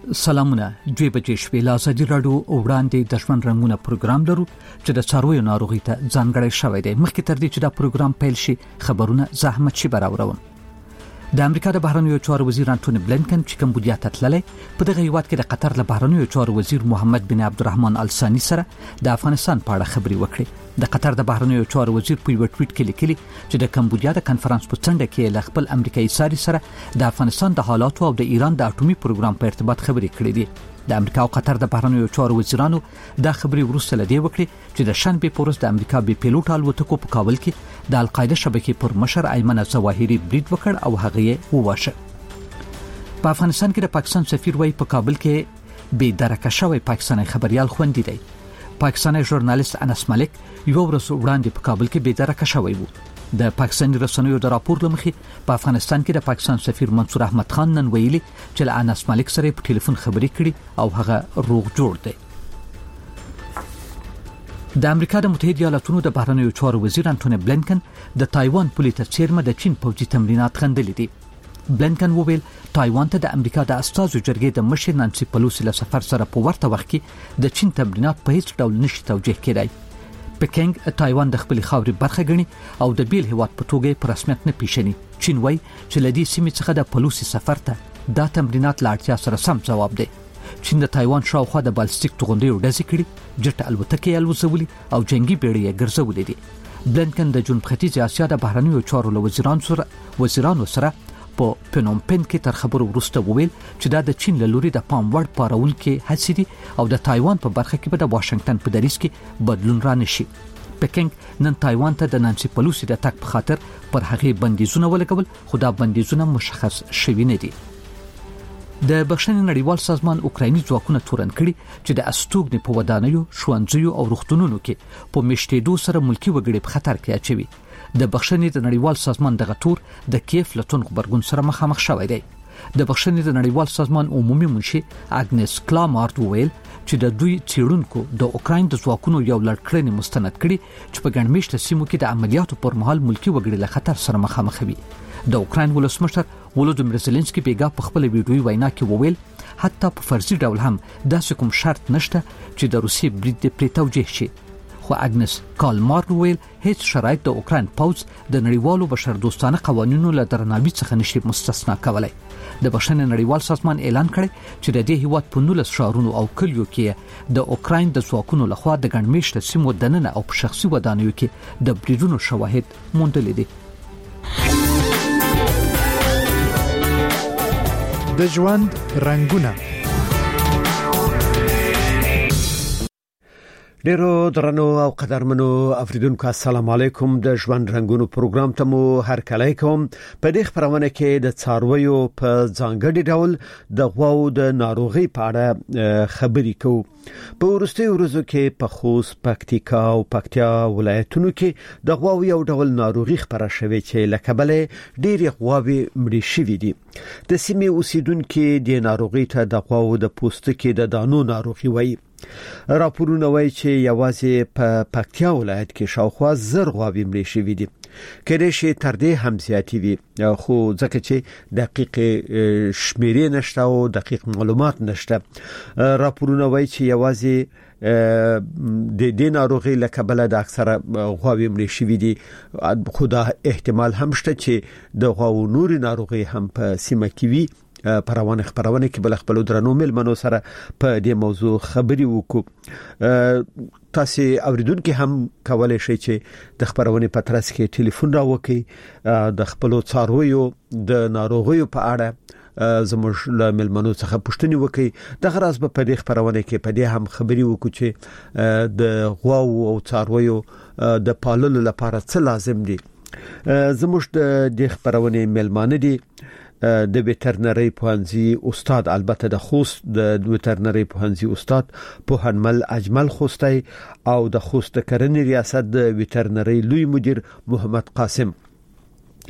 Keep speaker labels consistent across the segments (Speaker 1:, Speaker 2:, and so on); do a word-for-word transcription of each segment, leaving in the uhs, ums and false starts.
Speaker 1: سلامونه دوی بجې شپې له ازادي راډیو وړاندې د ژوند رنگونه پروګرام لرو چې د څارویو ناروغي ته ځانګړی شوی دی. مخکې تر دې چې دا پروګرام پیل شي خبرونه زحمت شي براوروم. د امریکا د بهرنیو چارو وزیر انټونی بلینکن چې کمبودیا ته تللی په دغه هیواد کې د قطر له بهرنیو چارو وزیر محمد بن عبدالرحمن الثانی سره د افغانستان په اړه خبرې وکړې. د قطر د بهرنیو چارو وزیر په یو ټویټ کې لیکلي چې د کمبودیا د کنفرانس په څنډه کې له خپل امریکایي ساري سره د افغانستان د حالاتو او د ایران د اټومي پروګرام په ارتباط خبرې کړې دي. د امریکا او قطر د بهرنیو چارو وزیرانو دا خبرې وروسته لدی وکړي چې د شنبه په ورځ د امریکا بي پیلوټ الوتکو په کابل کې د القاعده شبکې پر مشر ایمن ظواهری برید وکړ او هغه یې وواشه. په افغانستان کې د پاکستان سفیر وایي په کابل کې بې درکه شوی پاکستاني خبريال خوندي دی. پاکستاني ژورنالیست انس ملک یو ورځ وړاندې په کابل کې بې درکه شوی وو. د پاکستاني رسنیو د راپور لمخې په افغانستان کې د پاکستان سفیر منصور احمد خان نن ویلي چې له انس ملک سره په ټلیفون خبرې کړي او هغه روغ جوړ دی. د امریکا د متحده ایالاتونو د بهرنیو چارو وزیر انټونی بلینکن د تایوان پولې تر څیرمه د چین پوځي تمرینات غندلي دي. بلینکن وویل تایوان ته د امریکا د استازو جرګې د مشر نانسي پلوسی له سفر سره په ورته وخت کې د چین تمرینات په هیڅ ډول نشي توجیه کېدای. پکینګ تایوان د خپل خاورې برخه ګڼي او د بیل هیواد په توګه په رسمیت نه پیژني. چین وایي چې لدی سیمې څخه د پلوسی سفر ته دا تمرینات لا اړتیا سره سم جواب دی. چین د تایوان شاوخوا د بالستیک توغندیو ډزې کړي، جټ الوتکې الوزولي او جنگي بیړۍ ګرځولې دي. بلینکن د جنوب ختیځ اسیا د بهرنیو چارو له وزیرانو سره وزیرانو سره په پنوم پن کې تر خبرو وروسته وویل چې دا د چین له لوري د پام وړ پارول کې هڅې دي او د تایوان په برخه کې به د واشنگټن په دریځ کې بدلون را نشي. پکینګ نن تایوان ته د نانسي پلوسی د تک په خاطر پر هغه بندیزونه ولګول، خو دا بندیزونه مشخص شوي نه دي. د بخښنې نړیوال سازمان اوکرایني ځواکونه تورن کړي چې د استوګنې په ودانیو، ښوونځیو او روغتونونو کې په مشتېدو سره ملکی وګړي په خطر کې اچوي. د بخښنې د نړیوال سازمان دغه تور د کیف لټون خبرګون سره مخامخ شوی دی. د بخښنې د نړیوال سازمان عمومي منشي اګنس کلامارت وویل چې د دوی چیرونکو د اوکراین د ځواکونو یو لړکړنې مستند کړي چې په ګڼمېشته سیمو کې د عملیاتو پر مهال ملکی وګړي له خطر سره مخامخ وي. د اوکراین ولسمشر ولودیمیر زيلنسکي بیګا په خپل ویډیوي وینا کې وویل حتی په فرضي ډول هم داسې کوم شرط نشته چې د روسي برید پرې توجیه شي. خو اګنس کالمار وویل هیڅ شرایط د اوکراین پوځ د نړیوالو بشردوستانه قوانینو له درناوي څخه نشي مستثنا کولای. د بخښنې نړیوال سازمان اعلان کړی چې د دې هیواد په نولس ښارونو او کلیو کې د اوکراین د ځواکونو لخوا د ګڼمېشته سیمو دننه او په شخصي ودانیو کې د بریدونو شواهد موندل دي.
Speaker 2: د ژوند رنگونه ډیرو درنو او قدرمنو اوریدونکو السلام علیکم. د ژوند رنگونو پروګرام ته مو هر کله کوم. په دې خبرونه کې د څارویو په ځانګړي ډول د غواو د ناروغي په اړه خبرې کوو. په ورستیو ورځو کې په خوست، پکتیکا او پکتیا ولایتونو کې د غواو یو ډول ناروغي خبره شوې چې له کبله ډېری غواوې مړې شوې دي. د سیمې اوسیدونکو د ناروغي ته د غواو د پوستکي د دانو ناروغي وایي. راپورونه وایي چې یوازې په پکتیا ولایت کې شاوخوا زر غواوې مړې شوې دي. کله چې تر دې هم زیاتې وي، خو ځکه چې دقیق شمیرې نشته او دقیق معلومات نشته. راپورونه وایي چې یوازې د دې ناروغي له کبله د اکثره غواوې مړې شوې دي. خو دا احتمال هم شته چې د غواو نوري ناروغي هم په سیمه کې وي. په روانه خبرونه کې بل خپل درنو ملمنو سره په دې موضوع خبري وکړو. تاسو اوریدونکو هم کولای شئ چې د خبرونه په ترڅ کې ټلیفون راوکړئ، د خپل څارویو د ناروغیو په اړه زموږ له ملمنو څخه پوښتنه وکړئ. د غراض په دې خبرونه کې په دې هم خبري وکړو چې د غواو او څارویو د پاللو لپاره څه لازم دي. زموږ د دې خبرونه ملمانه دي د ویټرنری پوهنځي استاد، البته د خوست د ویټرنری پوهنځي استاد پوهنمل اجمل خوستی او د خوست کرنې ریاست د ویټرنری لوی مدیر محمد قاسم.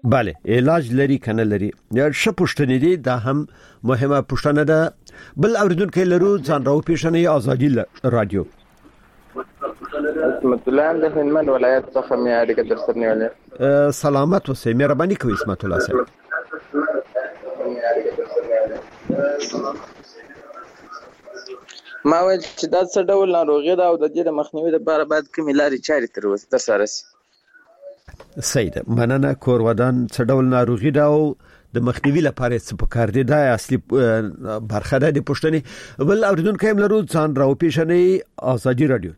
Speaker 2: bale علاج لري کنه لري ش پښتنې دي دا هم مهمه پښتنه ده بل اوریدونکو لرو ځان راو پیښنې ازادي رادیو
Speaker 3: اسمت الله د هلمند ولایت څخه مې اړیکه درسره نیولې.
Speaker 2: سلامت اوسې، مهرباني کوئ اسمت الله صاحب.
Speaker 3: ما ویل چې دا څه ډول ناروغي ده او د دې د مخنیوي لپاره باید کومې لارې چارې تر اوسه ترسره شي؟
Speaker 2: سید مننه. کور ودان څه ډول ناروغي ده او د مخنیوي لپاره څه پکار دي دا اصلي برخه ده د پښتنې. بل اوریدونکو هم لرو ځان راو پیښنې ازادي رادیو.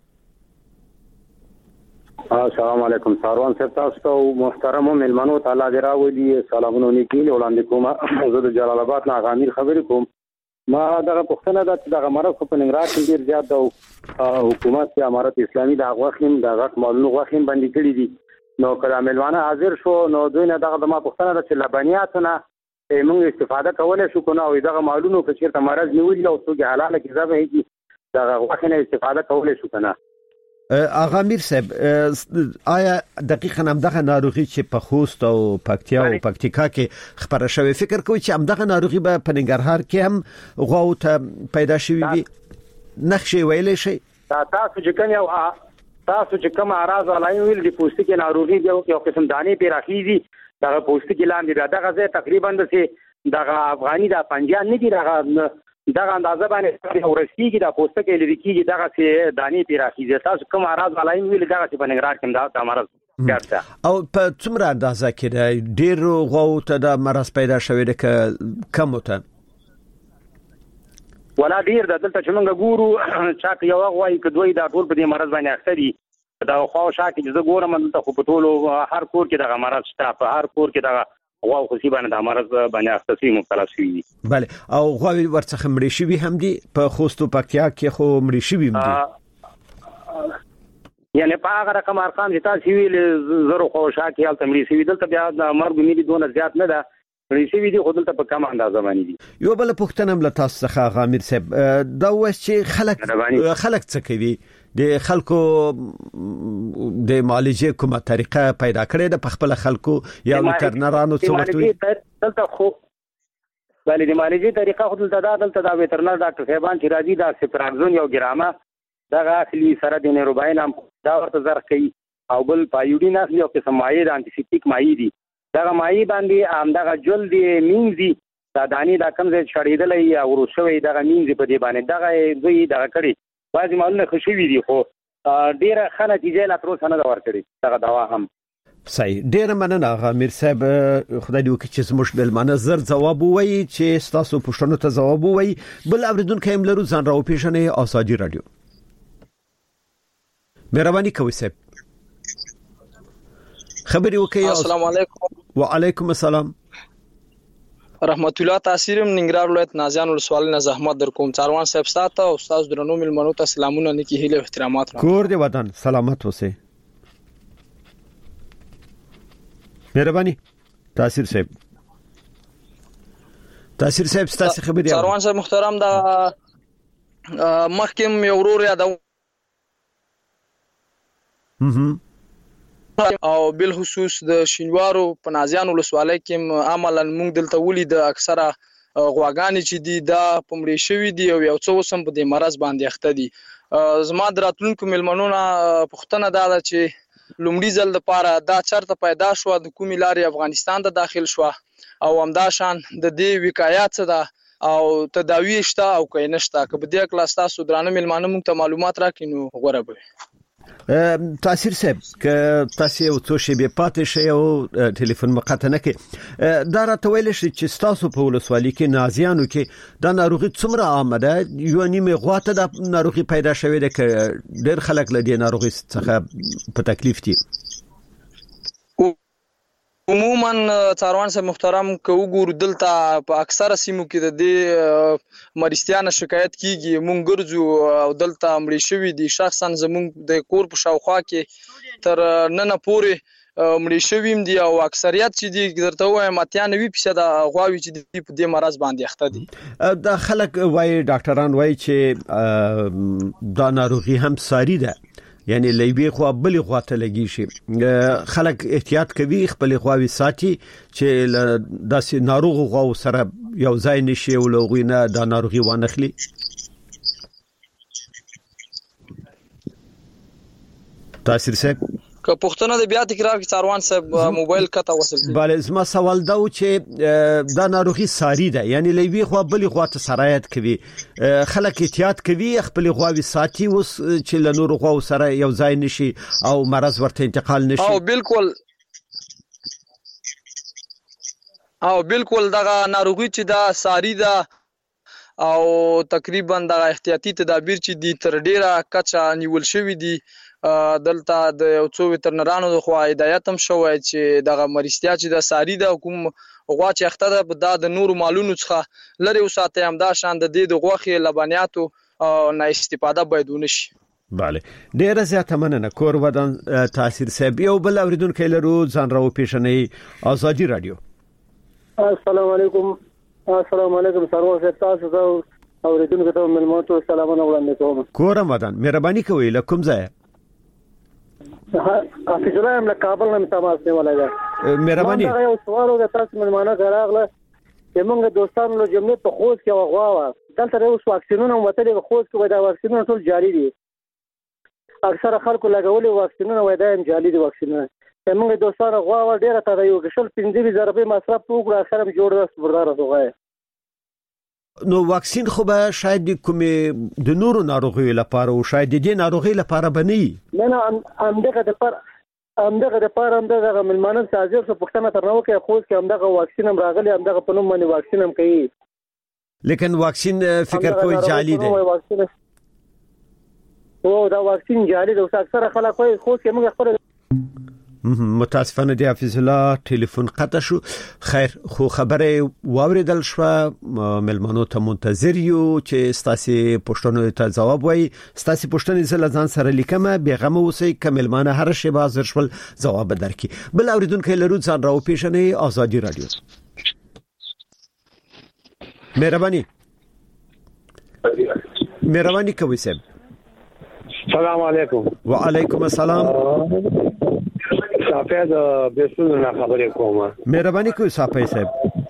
Speaker 4: السلام علیکم ساروان صاحب، تاسو ته محترم مهمانو تعالی دې راوړي سلامونه نیکي وړاندې کوم. زه د جلال آباد نه غامیر خبرې کوم. ما دغه پښتنه د دغه مرض په ننګرهار کې ډیر زیات او حکومت یا امارت اسلامي د غوښین د غټ مالونو غوښین باندې کړی دي. نو کله ملوانه حاضر شو نو دوی نه دغه د ما پښتنه د لبنیات نه موږ استفاده کولای شو کنه او دغه مالونو په چیرته مرض نیولې او څوګه حلاله کې ځبه هیڅ دغه غوښنه استفاده کولای شو کنه.
Speaker 2: آغا میر صاحب، آیا دقیقاً هم دغه ناروغي چې په خوست او پکتیا او پکتیکا کې خبره شوی فکر کوي چې هم دغه ناروغي به په ننګرهار کې هم غواو ته پیدا شوی وي؟ نخښې ویلې شي
Speaker 4: تاسو چې کنه او تاسو چې کوم اراز علای ویل د پوستکي ناروغي دی او یو قسم دانې په راخیزي دغه پوستکي لاندې دغه ځای تقریبا د سي دغه افغاني د پنجاب نه دی دغه دغه اندازه باندې ورسیږي د پوستکي لري کیږي دغه سي دانې په راخیزي. تاسو کوم اراز علای ویل دغه په ننګرهار کې دا مرض ګرځي
Speaker 2: او په څومره اندازه کې ډیر غواو ته د مرض پیدا شوی د کم وته
Speaker 4: ولا ډیر د دلته چې موږ ګورو چا یو غوای کډوي دا ټول په دې مرض باندې اخته دي. دا خو شاکه چې زه ګورم دلته خو په ټولو هر کور کې دغه مرض شته، په هر کور کې دغه غوا خو سی باندې د مرض باندې اخته شي مبتلا شي.
Speaker 2: بله او غواوی ورڅخه مړی شي هم دي په خوستو پکتیا کې خو مړی شي هم دي.
Speaker 4: یعنی په هغه رقم ارقام چې تاسو ویل زرو خو شاکه حالت مړی شي دلته بیا د مرګ مې دي دونه زیات نه ده مړی شي دي خو دلته په کم اندازه باندې دي.
Speaker 2: یو بل پښتنه مل تاسو څخه غامر صاحب دا وس چې خلک خلک څه کوي د خلکو د معالجې کومه طریقه پیدا کړې ده په خپل خلکو یا وترنرانو څه وتوي
Speaker 4: دلته خو بلې د معالجې طریقه خو دلته دا دلته دا وترنر ډاکټر صاحبان چې راځي دا سپرازون یو ګرامه دغه اخلي سره د نیروباین هم دا ورته زرخ کوي او بل پایوډین اخلي او قسم مایع د انټیسیپټیک مایع دي دغه مایع باندې هم دغه جلد مینځي دا دانی دا کم ځای شړېدلې یا ورسوي دغه مینځي په دې باندې دغه دوی دغه کړي بعضی مالونه خوشوي دي خو ډیره ښه نتیجه لا تر اوسه نه ورکړي دغه دوا هم.
Speaker 2: صحیح، ډیره مننه غامر صاحب. خدای دې وکړي چې زموږ بلمانه زر جواب ووایي چې تاسو پوښتنو ته جواب ووایي. بل اوریدونکو هم لرو ځان راو پیښنې ازادي رادیو. مهرباني کوئ صاحب خبري وکړئ.
Speaker 5: السلام علیکم.
Speaker 2: وعلیکم السلام
Speaker 5: رحمت الله. تاثیرم ننګرهار ولایت نازیان ولسوالۍ نه زحمت در کوم. چاروان صاحب ستاسو او استاد درنو ملمنو ته سلامونه نیکی هیله او احترامات.
Speaker 2: کور دی وطن سلامت اوسئ. مهرباني تاثیر صاحب تاثیر صاحب ستاسو خبري.
Speaker 5: چاروان صاحب محترم دا مخکم یو ورور یادو
Speaker 2: هم
Speaker 5: او بل خصوص د شینوارو په نازیان ولسوالۍ کې عملاً موږ دلته ولید اکثره غواګانې چې دي دا پمړې شوی دي او یو څو سم په دې مرز باندې اخته دي. زما دراتونکو ملمنونه پښتنه دا چې لومړي ځل د پاره دا چرته پیدا شو د کومې لارې افغانستان ته داخل شو او همدا شان د دې وقایات څه ده او تداوی شته او کین نشته. که په دې کلاس تاسو درانه ملمانه موږ ته معلومات راکړي نو غوړه به.
Speaker 2: تاثیر صاحب که تاسو یو څو شی به پاتې شي او ټلیفون مقاطعه نه کې دا راته ویل شي چې تاسو په ولسوالۍ کې نازیانو کې دا ناروغي څومره عامه ده؟ یو نیمه غواته د ناروغي پیدا شوې ده که ډېر خلک له دې ناروغي څخه په تکلیف دي؟
Speaker 5: عموما چاروان صاحب محترم که وګورو دلته په اکثره سیمو کې د دې مریضتیا شکایت کیږي. مونږ ګرځو او دلته مړی شوی دي شخصا زمونږ د کور په شاوخوا کې تر نن پورې مړی شوی دي او اکثریت چې دي درته وایم اتیا نوي فیصد غواوي چې دي په دې مرض باندې اخته دي.
Speaker 2: دا خلک وایي ډاکټران وایي چې دا ناروغي هم ساري ده یعنی لوي خو بل غواته لګي شي خلک احتیاط کوي خپل خواوي ساتي چې داسې ناروغ غو سره یو ځای نشي او لغوینه د ناروغي وانخلي تاثیر صاحب
Speaker 5: که پښتنه د بیا تکرار کی څاروان صاحب موبایل کته وصل کی
Speaker 2: bale زما سوال دا و چې دا ناروغي ساری ده یعنی لوي خو بل غواته سرایت کوي خلک احتیاط کوي خپل غواوي ساتي اوس چې له نور غو سره یو ځای نشي او مرض ورته انتقال نشي
Speaker 5: او بالکل او بالکل دغه ناروغي چې دا ساری ده او تقریبا د احتیاطي تدابیر چې دي تر ډیره کچا نیول شوې دي دلته د یو څو وترنرانو د خوا هدایت هم شوی چې دغه مریضتیا چې د ساری د کوم غوا چې اخته ده د نور مالونو څخه لري وساتي هم دا شان د دې د غوخي لبنیاتو نه استفاده باید ونشي
Speaker 2: bale ډیره زیاته مننه کور ودان تاثیر صاحب یو بل اوریدونکو لرو ځان راو پیښنې ازادي رادیو
Speaker 6: السلام علیکم السلام علیکم سرور صاحب تاسو ته اوریدونکو ته ملمنو سلامونه وړاندې کوم
Speaker 2: کور رمضان مهرباني کوئ لکم ځای
Speaker 6: حافظ الله هم له کابل نه تماس نیولای دی
Speaker 2: مهرباني
Speaker 6: ما یو سوال وکړ تاسو ملمانه غراغله چې موږ دوستانو له جملې په خوځ کې وغواوه دلته اوس واکسینونه وتلې خوځ کې دا واکسینونه ټول جاری دي اکثره خلکو لګولې واکسینونه وای دا هم جعلي دي واکسینونه موږ دوستانو غواوه ډیره تا یو کشل پنځه زره روپۍ مصرف وکړو اخر هم جوړ راس بردار وغوي
Speaker 2: نو واکسین خو به شاید کومه د نورو ناروغیو لپاره او شاید د دې ناروغي لپاره بنئ
Speaker 6: نه نه ام دغه د پر ام دغه د پر ام دغه ملمانه سازر څخه پښتنه ترنو کې خو کې ام دغه واکسین هم راغلی ام دغه په نوم باندې واکسین هم کوي
Speaker 2: لیکن واکسین فکر کوئی جعلی دی
Speaker 6: او دا واکسین جعلی دی او اکثر خلک خو کې موږ خبره
Speaker 2: متاسفانه دی حافظ الله ټلیفون قطع شو خیر خو خبره واوریدل شو ملمنو ته منتظر یو چې ستاسو پښتنو ته جواب وای ستاسو پښتنې زله ځان سره لیکمه بیغمه اوسې کملمانه هر شی بازر شول جواب درکې بل اوریدونکو لرو ځان راو پیښنې ازادي رادیو مهرباني مهرباني کوي سم
Speaker 7: السلام علیکم
Speaker 2: وعلیکم السلام
Speaker 7: صافه د بیسونو نه خبرې کوم
Speaker 2: مهرباني کوئ صافه صاحب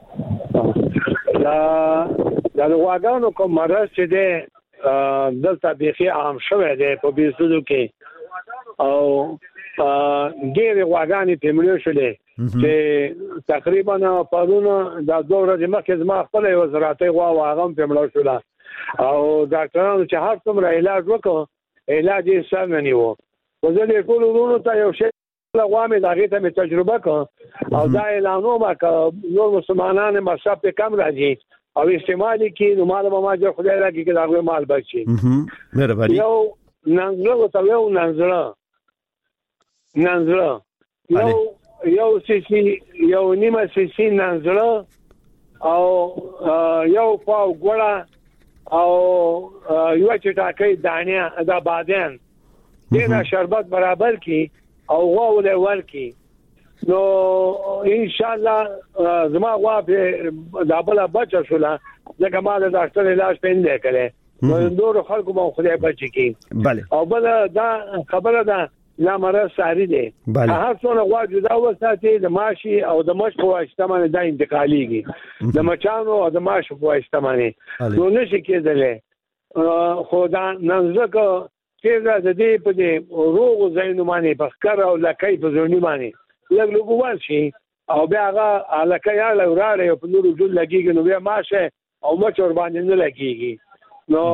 Speaker 7: دا دا واګانو کوم مرز چې ده دلته بيخي عام شوه ده په بیسونو کې او ډېر واګانې په مليو شلې چې تقریبا پرونه د دوه ورځې مخکې زما خپل یو زراعتي غوا واغم په مليو شوه او ډاکټرانو چې هر څومره علاج وکړ علاج یې سم نه نیو وزلې ټول ورونو ته یو شی لغوامه دغه ته تجربه کو او دا اعلانو ما ک نور مسلمانانه مصرف په کم راځي او استعمالي کې نو مال ما جو خدای راکې کې دا مال بچي
Speaker 2: مهرباني
Speaker 7: یو ننګلو ته یو ننګلو ننګلو یو یو سیسی یو نیمه سیسی ننګلو او یو پاو ګوړه او یو چې ټاکي دانه دا بادن دغه شربت برابر کی او غوا له ورکی نو ان شاء الله زما غوا په دابله بچا شولا ځکه ما د ډاکټر علاج پېندې کړې نو نور خلکو مو خدای بچی کی
Speaker 2: bale
Speaker 7: او بل دا خبره ده لا مرز ساری دی هر څونه غوا جدا وساتي د ماشي او د مش په واسطه باندې دا انتقاليږي د مچانو او د ماش په واسطه باندې نو نشي کېدل خو دا ننځکه چې دا د دې په دې روغ زینو باندې په ښکار او لکې په ځونی باندې لګ لګوال شي او بیا هغه لکې یا لوراله په نورو جوړ لګيږي نو بیا ماشه او مچ ور باندې نه لګيږي نو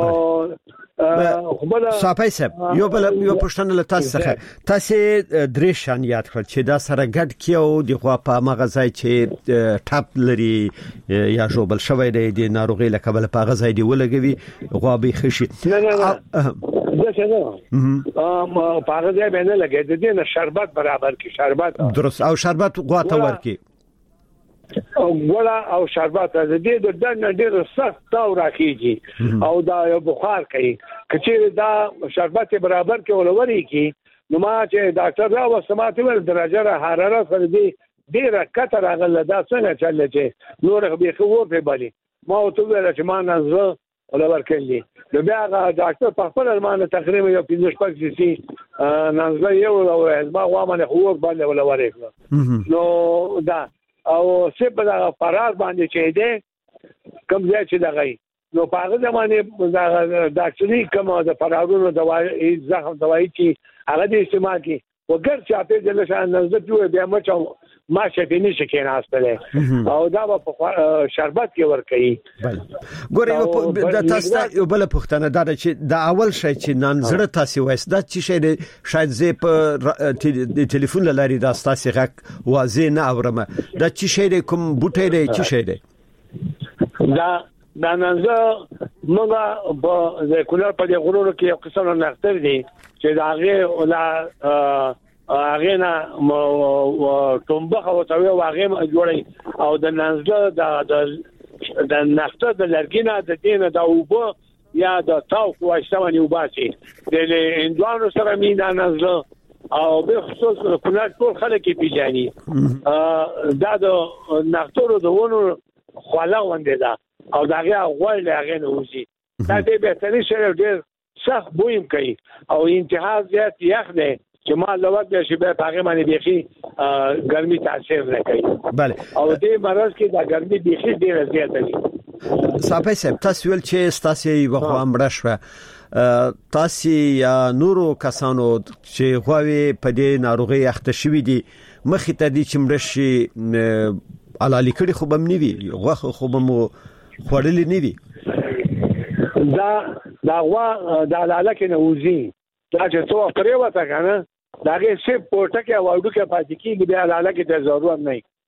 Speaker 2: صافي صاحب یو بل یو پښتنه له تاسو څخه تاسو درې شان یاد کړ چې دا سره ګډ کیو د خوا په مغزای چې ټاپ لري یا جوبل شوی دی د ناروغي له کبل په غزای دی ولګوي غوابي خشي
Speaker 7: نه نه دا څه نه ام په غزای باندې لګي د دې شربت برابر کی شربت
Speaker 2: درست او شربت غواته ورکی
Speaker 7: او ګولا او شربت د دې د دنه ډېر سخت تاو راکېږي او دا یو بخار کوي کچې دا شربت برابر کې ولوري کی نو ما چې ډاکټر را وسماته ول درجه حرارت سره دې ډېر کتر غل دا څنګه چل چې نور به خو په بالي ما او ته ویل چې ما نه ولا ورکړي نو بیا هغه ډاکټر په خپل المانه تقریبا یو پنځه شپږ سي نازله یو او ما غوامه خو باندې ولا ورکړه نو دا او څه په دا فرار باندې چې دی کوم ځای چې دغه نو په هغه زمانه دا ډاکټري کوم د فرارونو دوايي زخم دوايي چې هغه د استعمال کی وګر چې اته د لشان نزد پیو بیا مچو ما شپې نشي کېناستله او دا په شربت کې ور کوي
Speaker 2: ګورې د تاسو یو بل پښتنه دا چې د اول شي چې نن زړه تاسو وایي دا چې شي شاید زه په د ټلیفون لاري دا تاسو غږ واضح نه اورم دا چې شي کوم بوټي دی چې شي دی
Speaker 7: دا دا ننزه موږ په د کولر په د غرور کې یو قسم نختر دي چې دا هغه ولا هغه نه تومبه او توي هغه جوړي او د ننزه د د نختر د لرګینه د دینه د اوبو یا د تاو واشتمنی وباسي د اندوانو سره مینا ننزه او به خصوص کولر ټول خلک پیژني دا د نختر د ونو خلا وندې ده او داغه غوړ لغه نه وځي دا دې به ترې سره ډېر سخت بویم کوي او انتها زیات یخ دی چې ما لوګ به شي به هغه باندې بيخي ګرمي تاثیر نه کوي
Speaker 2: bale
Speaker 7: او دې مرز کې دا ګرمي بيخي ډېر زیات دی
Speaker 2: صاحب صاحب تاسو ول چې تاسو یو خو امر شوه تاسو یا نورو کسانو چې غوي په دې ناروغي اخته شوی دي مخې ته دي چې مرشي علالی کړي خو بم نیوي غوخه خو بم خوړلې نه دي
Speaker 7: دا دا وا دا لاله کې نوځي دا چې څو پرې وته کنه داګه سه پورټه کې واډو کې پاتې کیږي بیا لاله کې د ضرورت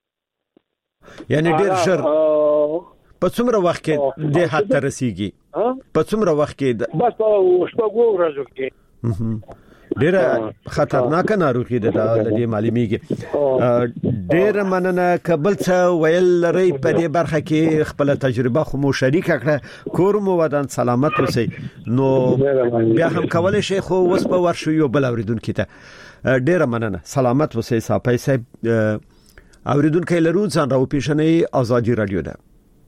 Speaker 7: نه
Speaker 2: یعنی ډېر شر په څومره وخت کې د حد ته رسیږي په څومره وخت کې
Speaker 7: بس په شپږو ورځو کې
Speaker 2: ډېر خطرناک ناروغي ده د دې معلومیږي ډېر مننه قبل څه ویل لري په دې برخه کې خپل تجربه خو مو شریک کړه کور مو ودان سلامت اوسئ نو بیا هم کولای شي خو وس په ورشو یو بل اوریدونکو ته ډېر مننه سلامت اوسئ صاحب صاحب اوریدونکو لرو ځان راو پیښنې ازادي رادیو ده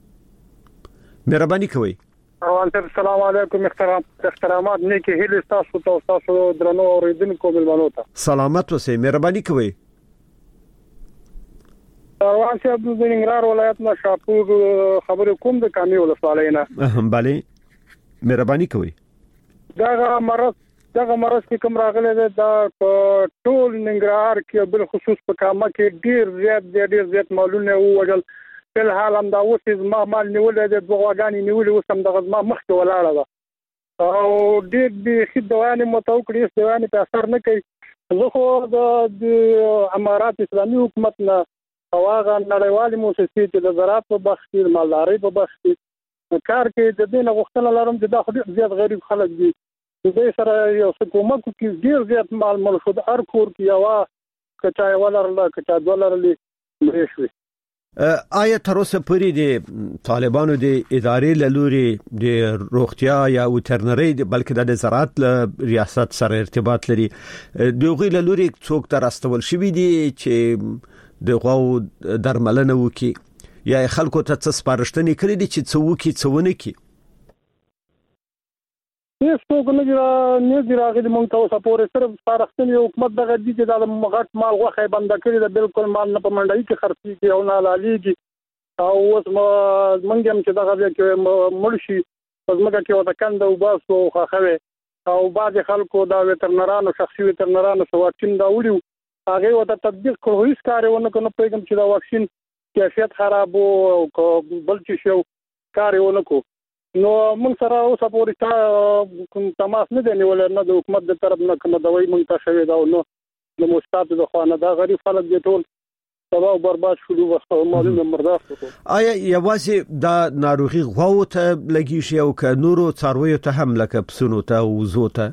Speaker 2: مهرباني کوئ
Speaker 8: السلام علیکم احترام احترامات نیکی هیله تاسو ته تاسو درنو اوریدونکو ملمنو ته
Speaker 2: سلامت اوسئ مهرباني کوئ
Speaker 8: روان سي عبد النګرار ولایت نه شاپور خبرې کوم د کامي ولسوالۍ نه
Speaker 2: هم bale مهرباني کوئ
Speaker 8: دا مرض دا مرض کې کوم راغلی دا ټول ننګرهار کې بل خصوص په کامه کې ډیر زیات ډیر زیات معلومه وجل په حال هم دا اوس ما مال نیولې د بغواګانی نیولې اوس هم د غزما مخ ته ولاړه ده او ډېر دې خدوانې متوکړې استوانې په اثر نه کوي زه خو د امارات اسلامي حکومت نه هغه نړیوالې موسسې چې د زراعت په بخش کې مالدارۍ په بخش کې کار کې د دې نه غوښتنه لرم چې دا خو زیات غریب خلک دي د سره یو حکومت کې ډېر زیات مال مل شو د هر کور کې یو کچا ولرله کچا دولرلی مړ شوی
Speaker 2: آیا تر اوسه پورې د طالبانو د ادارې لوري د روغتیا یا وټرنری بلکې د زراعت ریاست سره ارتباط لري دغه لوري څوک تر استول شوی دي چې د غو درملنه وکي یا خلکو ته څه سپارښتنې کړې دي چې څه وکي څه ونه کی
Speaker 8: هیڅ څوک نه دی نه دی راغلی مونږ ته اوسه پورې صرف سپارښتنې حکومت دغه دي چې د مغټ مال غوښه بند کړی د بالکل مال نه په منډای کې خرڅي او نه لالیږي او اوس مونږ هم چې دغه کې مرشي پزماګه کې وته کنده او باسو خوخوي او بعض خلکو دا وترنرانو شخصي وترنرانو سو واکسین دا وړي هغه وته تطبیق کوو هیڅ کارونه کنه پیغام چې دا واکسین کیفیت خراب او بل څه شو کارونه کوو نو موږ سره اوسه پورې کوم تماس نه دی نیولای نه د حکومت د طرف نه کوم دوی موږ ته شوی دا نو د مستعد د خوانه دا غریب خلک دي ټول تباہ او برباد شول او معلومه مرداف
Speaker 2: آیا یوازې دا ناروغي غوو ته لګی شي او ک نورو څارویو ته هم لکه پسونو ته او وزو ته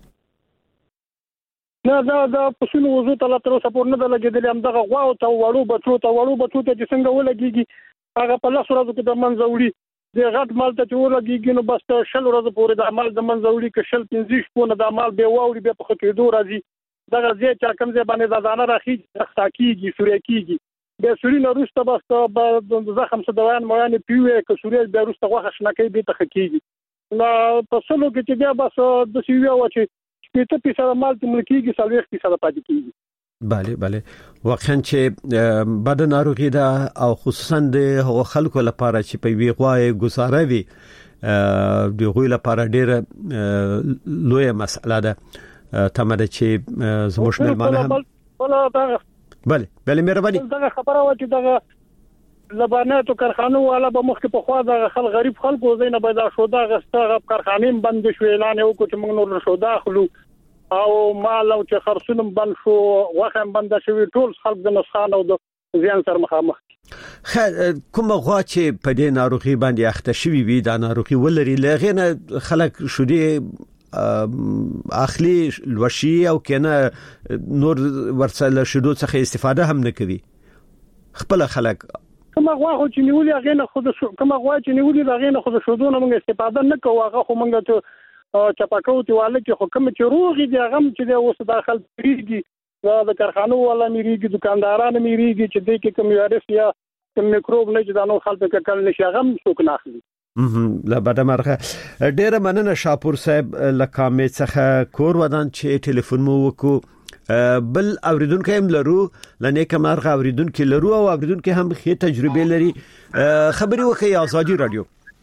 Speaker 8: نه دا دا پسونو وزو ته لا تر اوسه پورې نه د لګیدل هم دغه غواو ته وړو بچو ته وړو بچو ته چې څنګه ولګيږي هغه په لاسو راځي د منځوړي د غټ مال ته ورګيږي نو بس شل ورځې پورې د مال د منځوړي کې شل پنځه شپونه د مال به واوري به په خټېدو راځي دغه ځای چې کوم ځای باندې د ځانه راخي تاکيږي سوري کیږي د سوري نه روسته بس د زخم څه دوان موانه پیوي که سوري د روسته غوښه شنکې به ته خکېږي نو په سلو کې چې بیا بس د سیویا و چې شپږ فیصد مال ته ملکیږي څلور فیصد پاتې کیږي.
Speaker 2: بله بله واقعا چې بد ناروغي ده او خصوصا د خلکو لپاره چې په وی غوای گزاره وي د غوی لپاره ډیره لوی مسله ده. تمره چې زموږ ملمانه هم بله بله مهرباني
Speaker 8: دا خبره و چې دا لبنانو کارخانو والا به مخکې په خوا د خل غریب خلکو زینه به دا شو دا غستغه کارخانې بند شو اعلان وکړ چې موږ نور شو داخلو او مال او چې خرڅونم بند شو واخه بند شوی ټول خلک د نسخان او د زیان سره مخامخ.
Speaker 2: کوم غوا چې په دې ناروغي باندې اخته شوی وي دا ناروغي ولري لغینه خلک شو دي اخلي لوشي او کنه نور ورسله شدو څخه استفاده هم نه کوي خپل خلک
Speaker 8: کومه غوا خو چې نیولې هغه نه خود شو کومه غوا چې نیولې هغه نه خود شو دونه موږ استفاده نه کوو هغه خو موږ ته چپاکو ته والي چې خو کوم چې روغي دي هغه چې د اوس داخل کیږي د کارخانو ولا میریږي دکاندارانو میریږي چې د کې کوم وایرس یا کوم میکروب نه چې دانو خلک کول نشي هغه څوک نه اخلي.
Speaker 2: لا بعد مرخه ډیره مننه شاپور صاحب لکامه څخه کور ودان چې ټلیفون مو وکړو بل اوریدونکو هم لرو لنه کمرغه اوریدونکو لرو او اوریدونکو هم خې تجربه لري خبري وکي آزادي رادیو.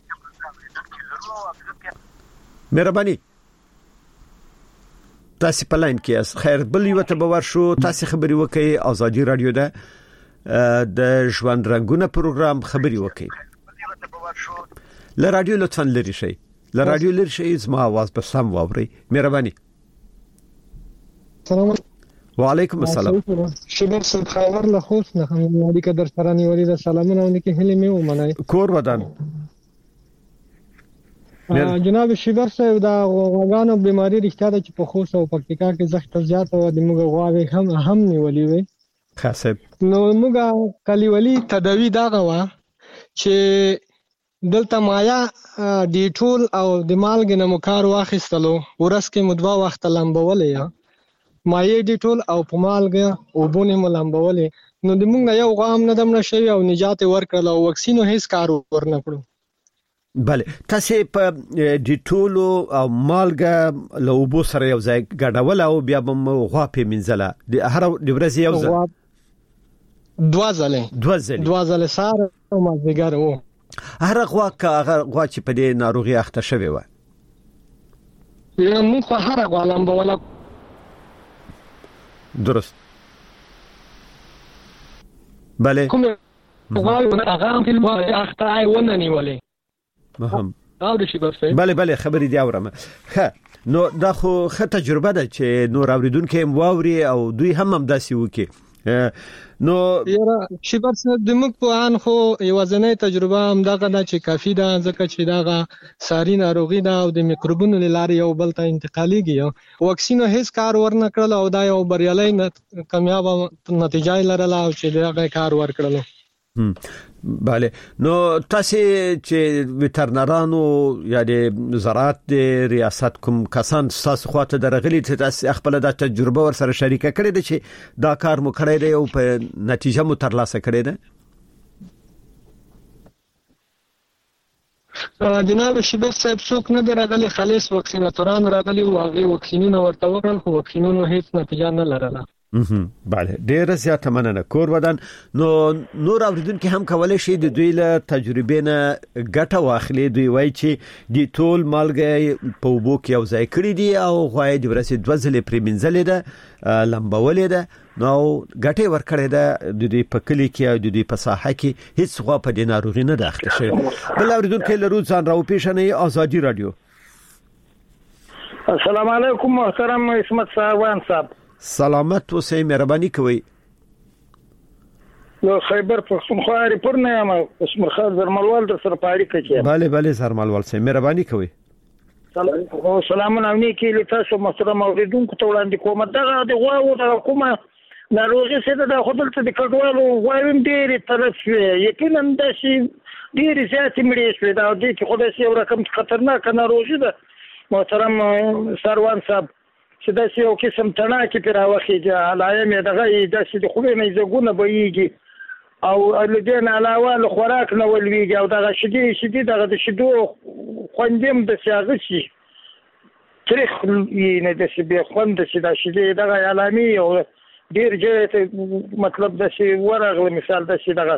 Speaker 2: مهرباني تاسو په لاین کې خیر بل یو ته باور شو تاسو خبري وکي آزادي رادیو ده د ژوند رنگونه پروګرام خبري وکي ل رادیو لطفا لري شي ل رادیو لري شي زما आवाज په سم واوري مهرباني.
Speaker 9: سلام
Speaker 2: وعلیکم السلام.
Speaker 9: شبر صاحب خبر له خوښ نه هم وړي کدر سره نیولې د سلامونه ونکي هلي مې ومنای
Speaker 2: کور ودان
Speaker 9: جناب شبر صاحب دا غوغانو بیماری رښتیا ده چې په خوست او پکتیکا کې زخت زیات او د موږ غواوي هم هم نیولې وي
Speaker 2: خاصه
Speaker 9: نو موږ کلیولي تداوی دا غوا چې دلته مایا ډیټول او د مالګ نه مکار واخیستلو ورس کې مدوا وخت لامبولې یا مایې ډیټول او په مالګ او بونه ملامبولې نو د موږ یو غام نه دم نشي او نجات ورکړل او واکسینو هیڅ کار ورنکړو.
Speaker 2: بله تاسو په ډیټول او مالګ له وبو سره یو ځای ګډول او بیا به غوا په منځله د هر د ورځې یو ځای
Speaker 9: دوا ځله
Speaker 2: دوا ځله
Speaker 9: دوا ځله سار او مازیګر وو
Speaker 2: هر غوا کا هر غوا چې په دې ناروغي اخته شوی و
Speaker 9: یا موږ خو هر غوا لامبوله
Speaker 2: درست بله
Speaker 9: کوم غواړو هغه هم فلم اخته ای ونه نیولې
Speaker 2: مهم
Speaker 9: او د شي برسه
Speaker 2: بله بله خبرې دی اورم ښه نو دا خو ښه تجربه ده چې نور اوریدونکو هم واوري او دوی هم هم داسې وکي نو
Speaker 9: یاره شي برسه د موږ په ان خو یوازنۍ تجربه هم دغه ده چې کافي ده ځکه چې دغه ساري ناروغي ده او د میکروبونو لارې یو بل ته انتقالېږي واکسینو هیڅ کار ورنکړل او دا یو بریالي کامیاب نتیجه لرله او چې دغه کار ورکړل.
Speaker 2: بله نو تاسو چې وټرنرانو یا د زراعت د ریاست کوم کسان تاسو خواته درغلي تاسو خپل د تجربه ور سره شریکه کړی دي چې دا کار مو کړی دی او په نتیجه مو ترلاسه کړی دی.
Speaker 9: جناب شبیر صاحب څوک نه درغلي خالص واکسیناتوران راغلي او هغه واکسینونه ورته ورکړل خو واکسینونو هیڅ نتیجه نه لرله.
Speaker 2: بله ډیره زیاته مننه کور ودان نو نور اوریدونکو هم کولای شي د دوی له تجربې نه ګټه واخلي دوی وایي چې د ټول مالګه په وبو کې یو ځای کړی دی او غوای د ورسې دوه ځلې پریمنځلې ده لمبولې ده نو ګټه ورکړې ده د دې په کلی کې او د دې په ساحه کې هیڅ غوا په دې ناروغي نه داخله شي. بل اوریدونکو له روز ځان راو پیښنې آزادي رادیو.
Speaker 10: السلام علیکم محترم اسمت صاحبان صاحب
Speaker 2: سلامت اوسئ مهرباني کوئ.
Speaker 10: نو خیبر پختونخوا ریپور نه یم اسمر خان زرملوال در سره پاری کوي.
Speaker 2: bale bale زرملوال سي مهرباني کوئ.
Speaker 10: سلامونه امني کې لتاسو محترم اوریدونکو ته وړاندې کوم دغه د غواو د کومه ناروغي څه ده خپل ته د کډوالو غواویم ډېر طرف یقینا د شي ډېر زیات مړي شوی دا د کې خدای سي یو رقم خطرناک ناروغي ده محترم سروان صاحب چې دا یو قسم تڼاکې پر راوخیږي علایم دغه د سې د خوبې نه زګونه بهيږي او لدین علاوه خوراک نه ولويږي او دغه شدي شدي دغه د شدو خوندم د سیاغه شي تاریخ یې نه د شي به خوند شي د شي دغه علامي او ډیر جهت مطلب د شي ورغله مثال د شي دغه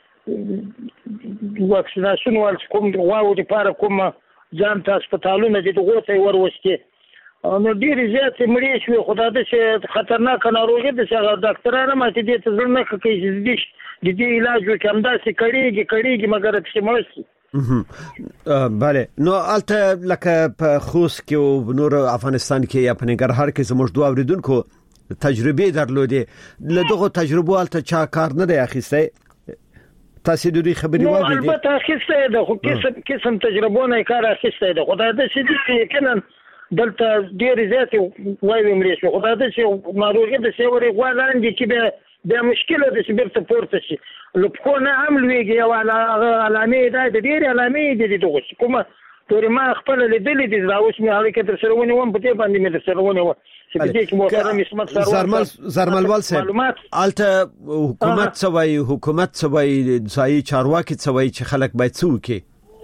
Speaker 10: واکسیناسیون ول کوم واو د پاره کوم ځان ته هسپتالونه دي دغه ته وروستي نو ډیر زیات مړي شو خدای دې خطرناک ناروغي د څنګه ډاکټرانو ماته دې ته ځنه کوي چې دې دې علاج وکم دا سي کړيږي کړيږي مګر چې مرسي
Speaker 2: بله نو الته لکه په خوست کې او نور افغانستان کې یا په ننګرهار کې زموږ دوه اوریدونکو تجربه درلودې له دغه تجربو الته چا کار نه دی اخیسته تاسو د دې خبرې واورئ
Speaker 10: نو البته اخیسته ده خو قسم قسم تجربونه کار اخیسته ده خدای دې چې کنه دلته ډیر زیات وایي مړي شو خدای دې چې ناروغي د سیوري غواړي چې به د مشکله د سپورت پورته شي لکه نه هم لویږي او علامه ده د ډیر علامه دي دغه کومه تورې ما خپل لیدلې دي دا اوس مې هغه کې تر سره ونی وم په دې باندې مې تر سره ونی و چې دې کې محترم اسمت سره
Speaker 2: زرمل زرملوال صاحب الته حکومت سوي حکومت سوي ځای چارواکي سوي چې خلک باید څه وکړي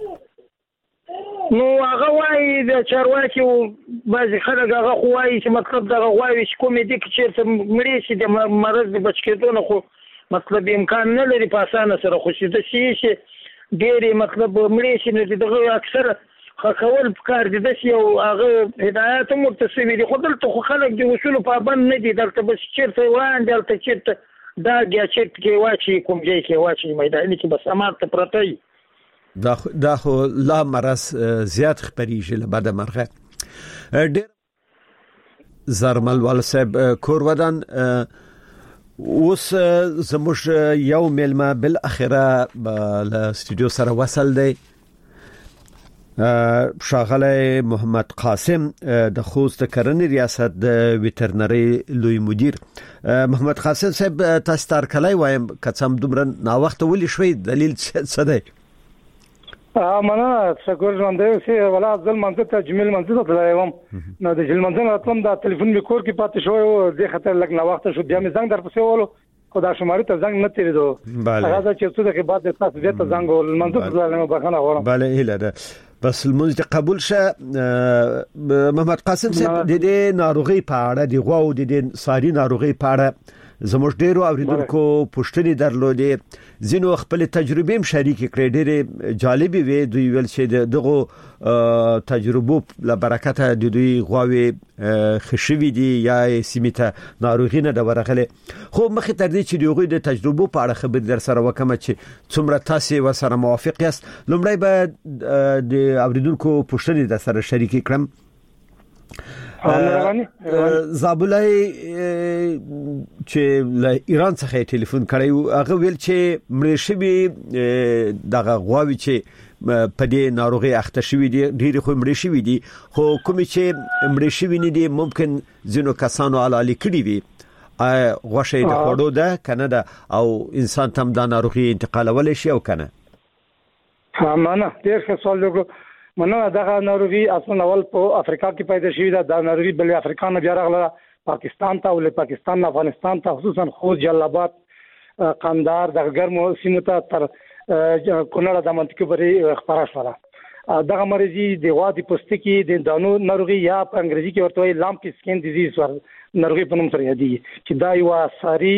Speaker 10: نو هغه وایي د چارواکي بعضی خلک هغه وایي چې مطلب دا وایي چې کومې دي چې مړي شي د مرض د بچ کېدو نه خو مطلب امکان نه لري په اسانه سره خو چې د شي شي ډېری مطلب مړي شي نه دغه اکثر خاکول کار دي د شي او هغه هدایت مرتسوي دي خو دلته خو خلک د اصول پابند نه دي دلته بس چیرته وان دلته چیرته دا بیا چیرته کې واچي کوم ځای کې واچي میدان کې بس امارته پرته
Speaker 2: دا دا خو لا مرض زیات خبريږي له بعد مرغه ډېر زرمل ول صاحب کور ودان اوس زموږ یو ملما بل اخره له استودیو سره وصل دی شاغله محمد قاسم د خوست کرنې ریاست د ویټرنری لوی مدیر محمد قاسم صاحب تاسو تر کله وایم کڅم دومره نا وخت ولې شوي دلیل څه دی
Speaker 8: مننه څنګه ژوند دی چې ولا ځل منځ ته جمیل منځ ته تلایم نو د جمیل منځ نه تم دا ټلیفون می کور کې پاتې شو او د خطر لګ نه وخت شو بیا می زنګ در پسې ولو خدا شماري ته زنګ نه تیریدو هغه چې څه دغه بعد تاسو دې ته زنګ ول منځ ته تلایم بخنه غواړم
Speaker 2: bale هله ده بس المنځ قبول شه محمد قاسم صاحب د دې ناروغي په اړه د غواو د دې ساري ناروغي په اړه زموږ ډیرو اوریدونکو پوښتنې درلودې زینو خپل تجربې هم شریک کړې ډېرې جالبې وې دوی ویل چې دغه تجربو له برکته د دوی غواوي خشوي دي یا سیمته ناروغي نه د ورغله خو مخې تر دې چې دوی د تجربو په اړه خبر در سره وکم چې څومره تاسو ورسره موافق یاست لومړی به د اوریدونکو پوښتنې در سره شریک کړم زابلای چې له ایران څخه ټلیفون کړی هغه ویل چې مړشبي دغه غواوی چې په دې ناروغي اخته شوی دي ډېر خو مړشبي دي خو کوم چې مړشبي نه دي ممکن زینو کسانو علالي کړی وي غوښه د خوړو ده کنه ده او انسان تم د ناروغي انتقالول شي او کنه
Speaker 8: معنا ډېر ښه سوال وکړو مننه دغه ناروغي اصلا اول په افریقا کې پیدا شوې ده د ناروغي بل افریقا نه بیا راغله پاکستان ته ولې پاکستان نه افغانستان ته خصوصا خوست جلال آباد قندهار د ګرمو سیمو ته تر کونړ د منطقې پورې خبره شوه دغه مرضی د غوا د پوستکي د دانو ناروغي یا په انګریزي کې ورته وایي لامپ سکین ډیزیز ور ناروغي په نوم سره یادېږي چې دا یو ساري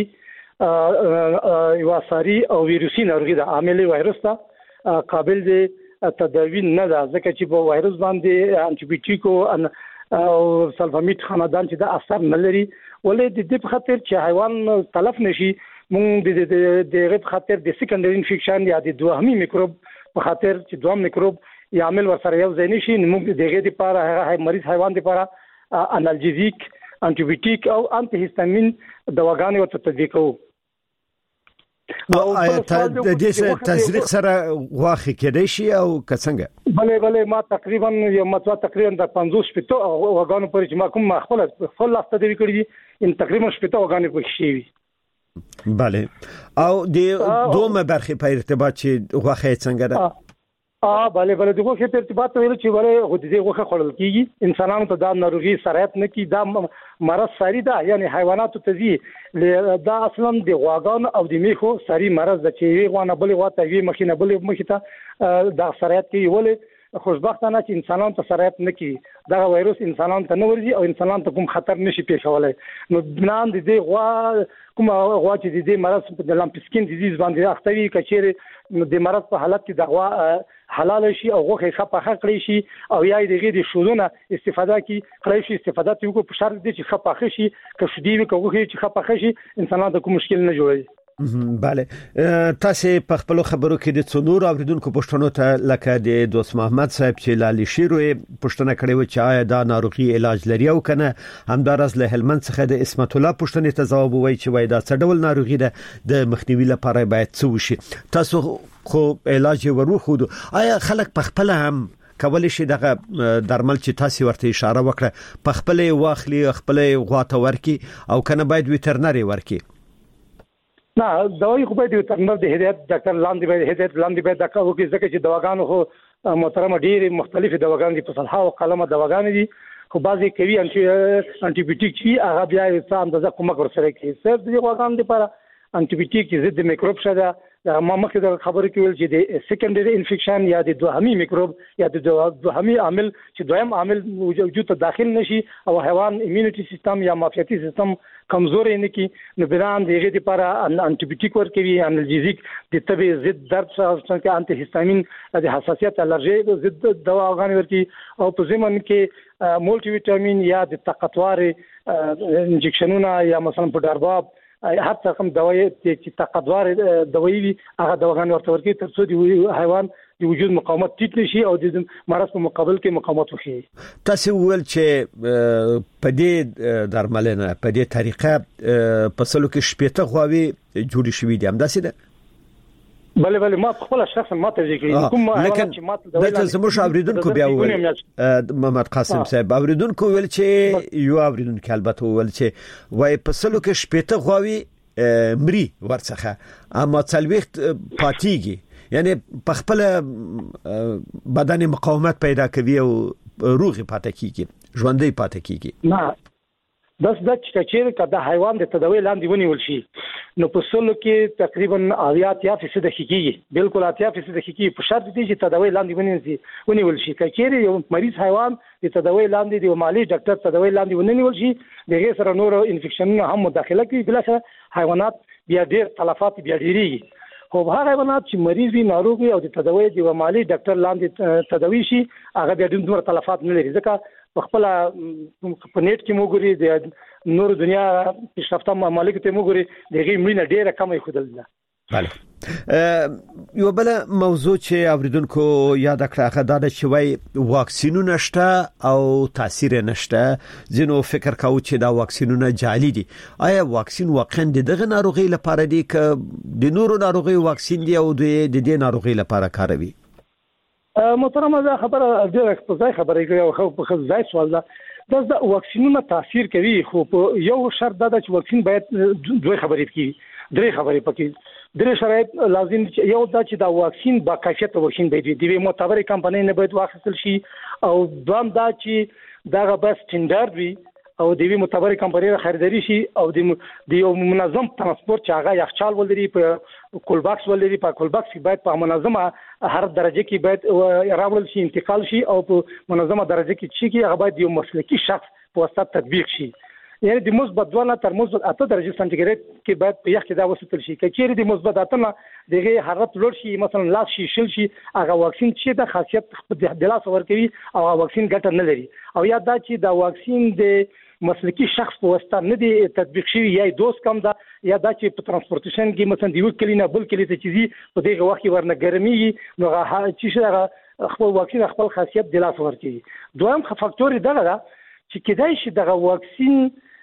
Speaker 8: یو ساري او ویروسي ناروغي ده عامل وایرس ته قابل دی تداوی نه ده ځکه چې په وایرس باندې انټي بیوټیکو او سلفامیټ خاندان چې د اثر نه لري ولې د دې په خاطر چې حیوان تلف نشي مونږ د دغه په خاطر د سیکنډري انفیکشن یا د دوهمي میکروب په خاطر چې دوهم میکروب یا عامل ورسره یو ځای نشي موږ دغه لپاره هغه مریض حیوان لپاره انالجیزیک انټي بیوټیک او انټي هیستامین دواګانې ورته تطبیق کوو
Speaker 2: او د دې تزریق سره واخی کېدای شي او کڅنګه
Speaker 8: بله بله ما تقریبا یو متوا تقریبا د پنځوس شپته وګانو پرې چې ما کوم خپل خپل لاسته دی کړی ان تقریبا شپته وګانې پکې شي
Speaker 2: بله او د دومره برخه په ارتباط چې واخی څنګه ده
Speaker 8: اه بله بله دغه په ارتباط ویل چې وله خو دې غوخه خړل کیږي انسانانو ته دا ناروغي سرایت نه کی دا مرض ساري ده یعنی حیوانات ته زی دا اصلا د غواګان او د میخو ساري مرض د چې غوانه بلې غواته وی مخینه بلې مخې ته دا سرایت کی ولې خوشبختانه چې انسانانو ته سرایت نه کوي دا وایروس انسانانو ته نه ورځي او انسانانو ته کوم خطر نشي پیښولای نو بنان د دې غوا کوم غوا چې د دې مرض په لامپسکین ډیزیز باندې اختوي کچېره د مرض په حالت کې د غوا حلال شي او غوخه خپه کړی شي او یا د غیر شودونه استفاده کی کړی شي استفاده ته کو په شرط دي چې خپه شي که شدي وي کوغه چې خپه شي انسانانو ته کوم مشکل نه جوړي
Speaker 2: بله تاسو په خپل خبرو کې د څونور اوریدونکو پښتنو ته لکه د دوست محمد صاحب چې لالی شیروي پښتنه کړې و چې آیا دا ناروغي علاج لري او کنه همدارس له هلمند څخه د اسمت الله پښتنې ته جواب وایي چې وای دا څه ډول ناروغي ده د مخنیوي لپاره باید څه وشي تاسو خو علاج ورخو آیا خلک په خپل هم کولای شي دغه درمل چې تاسو ورته اشاره وکړه په خپل واخلي خپل غواته ورکی او کنه باید ویټرنری ورکی
Speaker 8: نه دوايي خو به د ویټرنر د هدایت ډاکټر لاندې به هدایت لاندې به دغه وکړي ځکه چې دواګانو خو محترم ډېری مختلفه دواګان دي په صلاح او قلمه دواګان دي خو بعضي کوي انټي انټي بیوټیک چې هغه بیا څه اندازه کومک ورسره کوي صرف د دواګان لپاره انټي بیوټیک ضد میکروب شته دا ما مخکې د خبرې کول چې د سیکنډري انفیکشن یا د دوهمي میکروب یا د دوهمي عامل چې دویم عامل وجود ته داخل نشي او حیوان ایمونټي سیستم یا معافیتي سیستم کمزورې نه کی نو بلان دغه لپاره انټي بیوټیک ورکوي انالجیزیک د تبي ضد درد څخه انټي هیستامین د حساسیت الرجي ضد دواګان ورکي او په ضمن کې مولټي ویټامین یا د طاقتوار انجکشنونه یا مثلا په ډرباب هر څه کوم دوايي چې طاقتوار دوايي وي هغه دواګان ورته ورکړي تر څو د حیوان د وجود مقاومت ټیټ نشي او د مرض په مقابل کې مقاومت وکړي
Speaker 2: تاسو ول چې په دې درملنه په دې طریقه په سلو کې شپېته غواوي جوړې شوې دي همداسې ده
Speaker 8: بله بله ما خپل شخصا ما ته ذکر کوم حیوانات چې ما ته
Speaker 2: دوايي د زموږ اوریدونکو بیا ویل محمد قاسم صاحب اوریدونکو ویل چې یو اوریدونکو البته ویل چې وای په سلو کې شپېته غواوي مري ورڅخه اما څلويخت پاتېږي یعنی په خپل بدن مقاومت پیدا کوي او روغي پاتې کیږي ژوندۍ پاتې کیږي
Speaker 8: نه بس د چې کدا حیوان د تداوی لاندې ونیول شي نو په سلو کې تقریبا اویات یا فیصد حقيقي بالکل اتیا فیصد حقيقي په شرط دي چې تداوی لاندې ونیول شي ونیول شي کچېره یو مریض حیوان د تداوی لاندې د مالی ډاکټر تداوی لاندې ونیول شي دغه سره نور انفیکشنونه هم مداخله کوي بل څه حیوانات بیا ډېر تلفات بیا ډېریږي خو هغه حیوانات چې مریض وي ناروغ وي او د تداوی د مالی ډاکټر لاندې تداوی شي هغه بیا ډېر تلفات نه لري ځکه په خپل په نیټ کې موګوري د نور دنیا پیشرفته ممالک ته موګوري دغه مړینه ډیره کمه خدل ده
Speaker 2: بله یو بل موضوع چې اوریدونکو یاد کړه دا د شوي واکسینونه شته او تاثیر نشته ځینو فکر کاوه چې دا واکسینونه جعلي دي آیا واکسین واقعا دغه ناروغي لپاره دی که د نورو ناروغي واکسین دی او د دې ناروغي لپاره کاروي
Speaker 8: محترم دا خبره ډیره په ځای خبره کوي او خو په ځای سوال ده د واکسینونو تاثیر کوي خو یو شرط دا چې واکسین باید دوه خبرې کوي درې خبرې پکې درې شرایط لازم دي یو دا چې دا واکسین با کیفیت واکسین باید وي د معتبرې کمپنۍ نه باید واخیستل شي او دوام دا چې دا به سټانډرډ وي او د وی معتبرې کمپنۍ خریداري شي او د یو منظم ترانسپورت چې هغه یخچال ولري په کول باکس ولري په کول باکس کې باید په منظمه هر درجه کې باید راوړل شي انتقال شي او په منظمه درجه کې چې هغه باید یو مسلکي شخص په واسطه تطبیق شي یعنی د مثبت دوه نه تر مثبت اته درجه سانتیګریډ کې باید په یخ کې دا وساتل شي کچېره د مثبت اته نه دغه حرارت لوړ شي مثلا لاس شي شل شي هغه واکسین چې د خاصیت د لاس ور کوي او واکسین ګټه نه لري او یا دا چې دا واکسین د مسلکي شخص په واسطه نه دی تطبیق شوی یا دوس کم ده یا دا چې په ترانسپورټیشن کې مثلا دی یو کلی نه بل کلی ته چیزي په دغه وخت ورنه ګرمي نو هغه چې شغه خپل واکسین خپل خاصیت د لاس ور کوي دویم فاکتور دا ده چې کدای شي دغه واکسین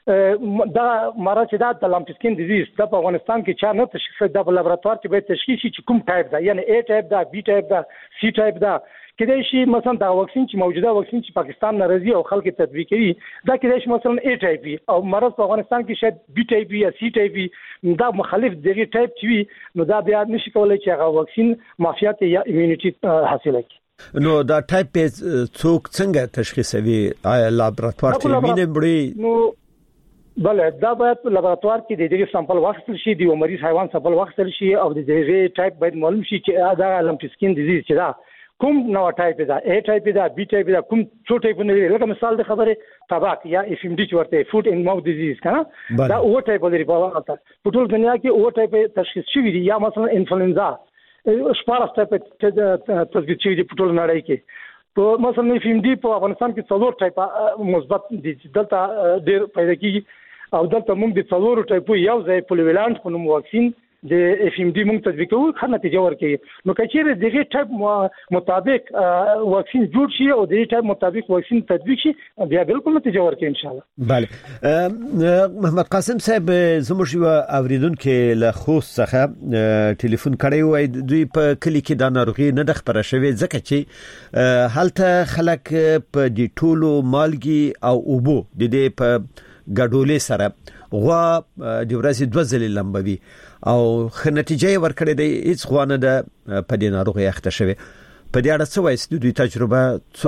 Speaker 8: دا مرض چې دا د لامپسکین ډیزیز د افغانستان کې چا نه تشخیص د لابراتوار کې به تشخیص شي چې کوم ټایپ ده یعنی A ټایپ ده B ټایپ ده C ټایپ ده کدای شي مثلا دا واکسین چې موجوده واکسین چې پاکستان نه راځي او خلک تطبیق کوي دا کدای شي مثلا A ټایپ وي او مرض په افغانستان کې شاید B ټایپ یا C ټایپ وي دا مخالف دغه ټایپ چې وي نو دا بیا نشي کولای چې هغه واکسین معافیت یا ایمونټی حاصل کړي
Speaker 2: نو دا ټایپ څوک څنګه تشخیصوي آیا لابراتوار کې وینې بړي
Speaker 8: نو بله دا باید په لابراتوار کې د دې سامپل واخیستل شي د مریض حیوان سامپل واخیستل شي او د دې ټایپ باید معلوم شي چې دا لامپسکین ډیزیز چې دا کوم نو ټایپ دا ا ټایپ دا بی ټایپ دا کوم څو ټایپونه لري لکه مثال د خبره تباک یا اف ام ډي ورته فود اند ماوث ډیزیز کنه دا او ټایپ لري په واقع په ټول دنیا کې او ټایپ تشخیص شوی دی یا مثلا انفلوئنزا شپږ ټایپ تشخیص شوی دی په ټول نړۍ کې په مثلا اف ام ډي په افغانستان کې څلور ټایپ مثبت دي دلته ډېر پیدا کیږي او دلته موږ د څلور ټایپو یو ځای پولیوالانت په نوم واکسین د اف ام ډي موږ تطبیق کوو ښه نتیجه ورکوي نو که چیرې دغه ټایپ مطابق واکسین جوړ شي او دغه ټایپ مطابق واکسین تطبیق شي بیا بالکل نتیجه ورکوي ان شاء الله.
Speaker 2: بله محمد قاسم صاحب زموږ یو اوریدونکو له خوست څخه ټلیفون کړی وای دوی په کلی کې د ناروغي نه د خبره شوی ځکه چې هلته خلک په دې ټولو مالګي او اوبو د دې په ګډولې سره غوا د ورځې دوه ځلې لمبوي او خه نتیجه ورکړې دی هیڅ خوانه د په دې ناروغي اخته شوی په دې اړه څه وایي د دوی تجربه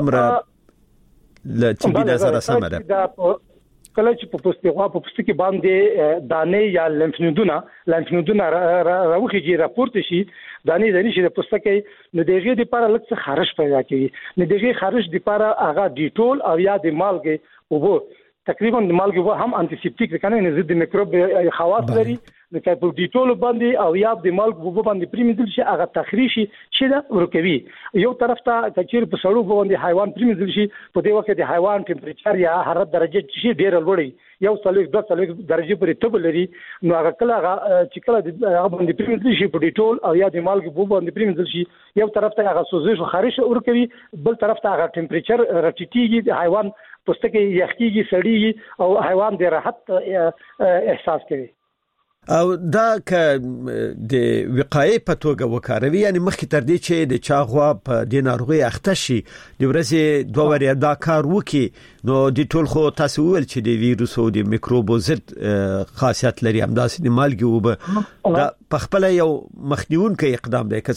Speaker 2: څومره ل طبي نظر سره ده
Speaker 8: کله چې په پوستکي غوا په پوستکي باندې دانې یا لمفنودونه لمفنودونه راوخیږي راپورته شي دانې دانې چې د پوستکي نو دغه د لپاره لکه خارش پیدا کوي نو دغه خارش د لپاره هغه ډیټول او یا د مالګي او تقریبا د مالګي وو هم انټي سیپټیک کنه نه ضد میکروب خواص لري نو چې په ډیټول باندې او یا د مالګي وو باندې پریمدل شي هغه تخریشي چې دا ورکوي یو طرف ته کچیر په سړو باندې حیوان پریمدل شي په دې وخت د حیوان ټمپریچر یا حرارت درجه شي ډیر لوړی یو څلور دوه څلور درجه پورې تب لري نو هغه کله هغه چې کله د هغه باندې پریمدل شي په ډیټول او یا د مالګي وو باندې پریمدل شي یو طرف ته هغه سوزش او خارش ورکوي بل طرف ته هغه ټمپریچر راټیټیږي د حیوان پوستکي یخکیږي سړیږي او حیوان د راحت احساس کوي
Speaker 2: او دا ک د وقایې په توګه وکاروي یعنی مخکې تر دې چې د چاغوا په د ناروغي اخته شي د ورځې دوه وړیا دا کار وکي نو د ټول خو تاسو ول چې د ویروس او د میکروب ضد خاصیت لري همداسې د مالګي او دا په خپل یو مخنیون کې اقدام دی که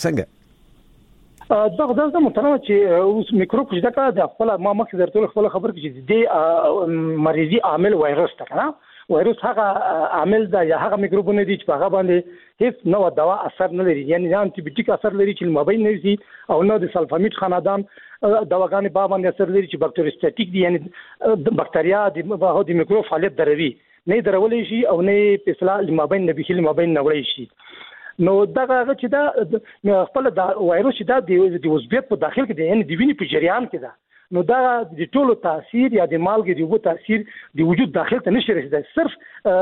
Speaker 2: څنګه
Speaker 8: دا دا متنوع چې اوس میکروب چې دا د خپل ما مخکې درته خپل خبر کې چې د مریضي عامل وایرس ته کنه وایرس هغه عامل دا یا هغه میکروبونه دي چې په هغه باندې هیڅ نو دوا اثر نه لري یعنی انټي بیوټیک اثر لري چې مابین نه زی او نو د سلفامیټ خاندان دواګانې په باندې اثر لري چې باکټریوستاتیک دي یعنی د بکټریا د د میکروب فعالیت دروي نه درولې شي او نه په اصطلاح مابین نه بخیل مابین نه وړي شي نو دا هغه چې دا خپل دا وایرس چې دا د عضویت په داخل کې دی یعنی د وینې په جریان کې ده نو دا د ټولو تاثیر یا د مالګي د وو تاثیر د وجود داخل ته نشي رسیدای صرف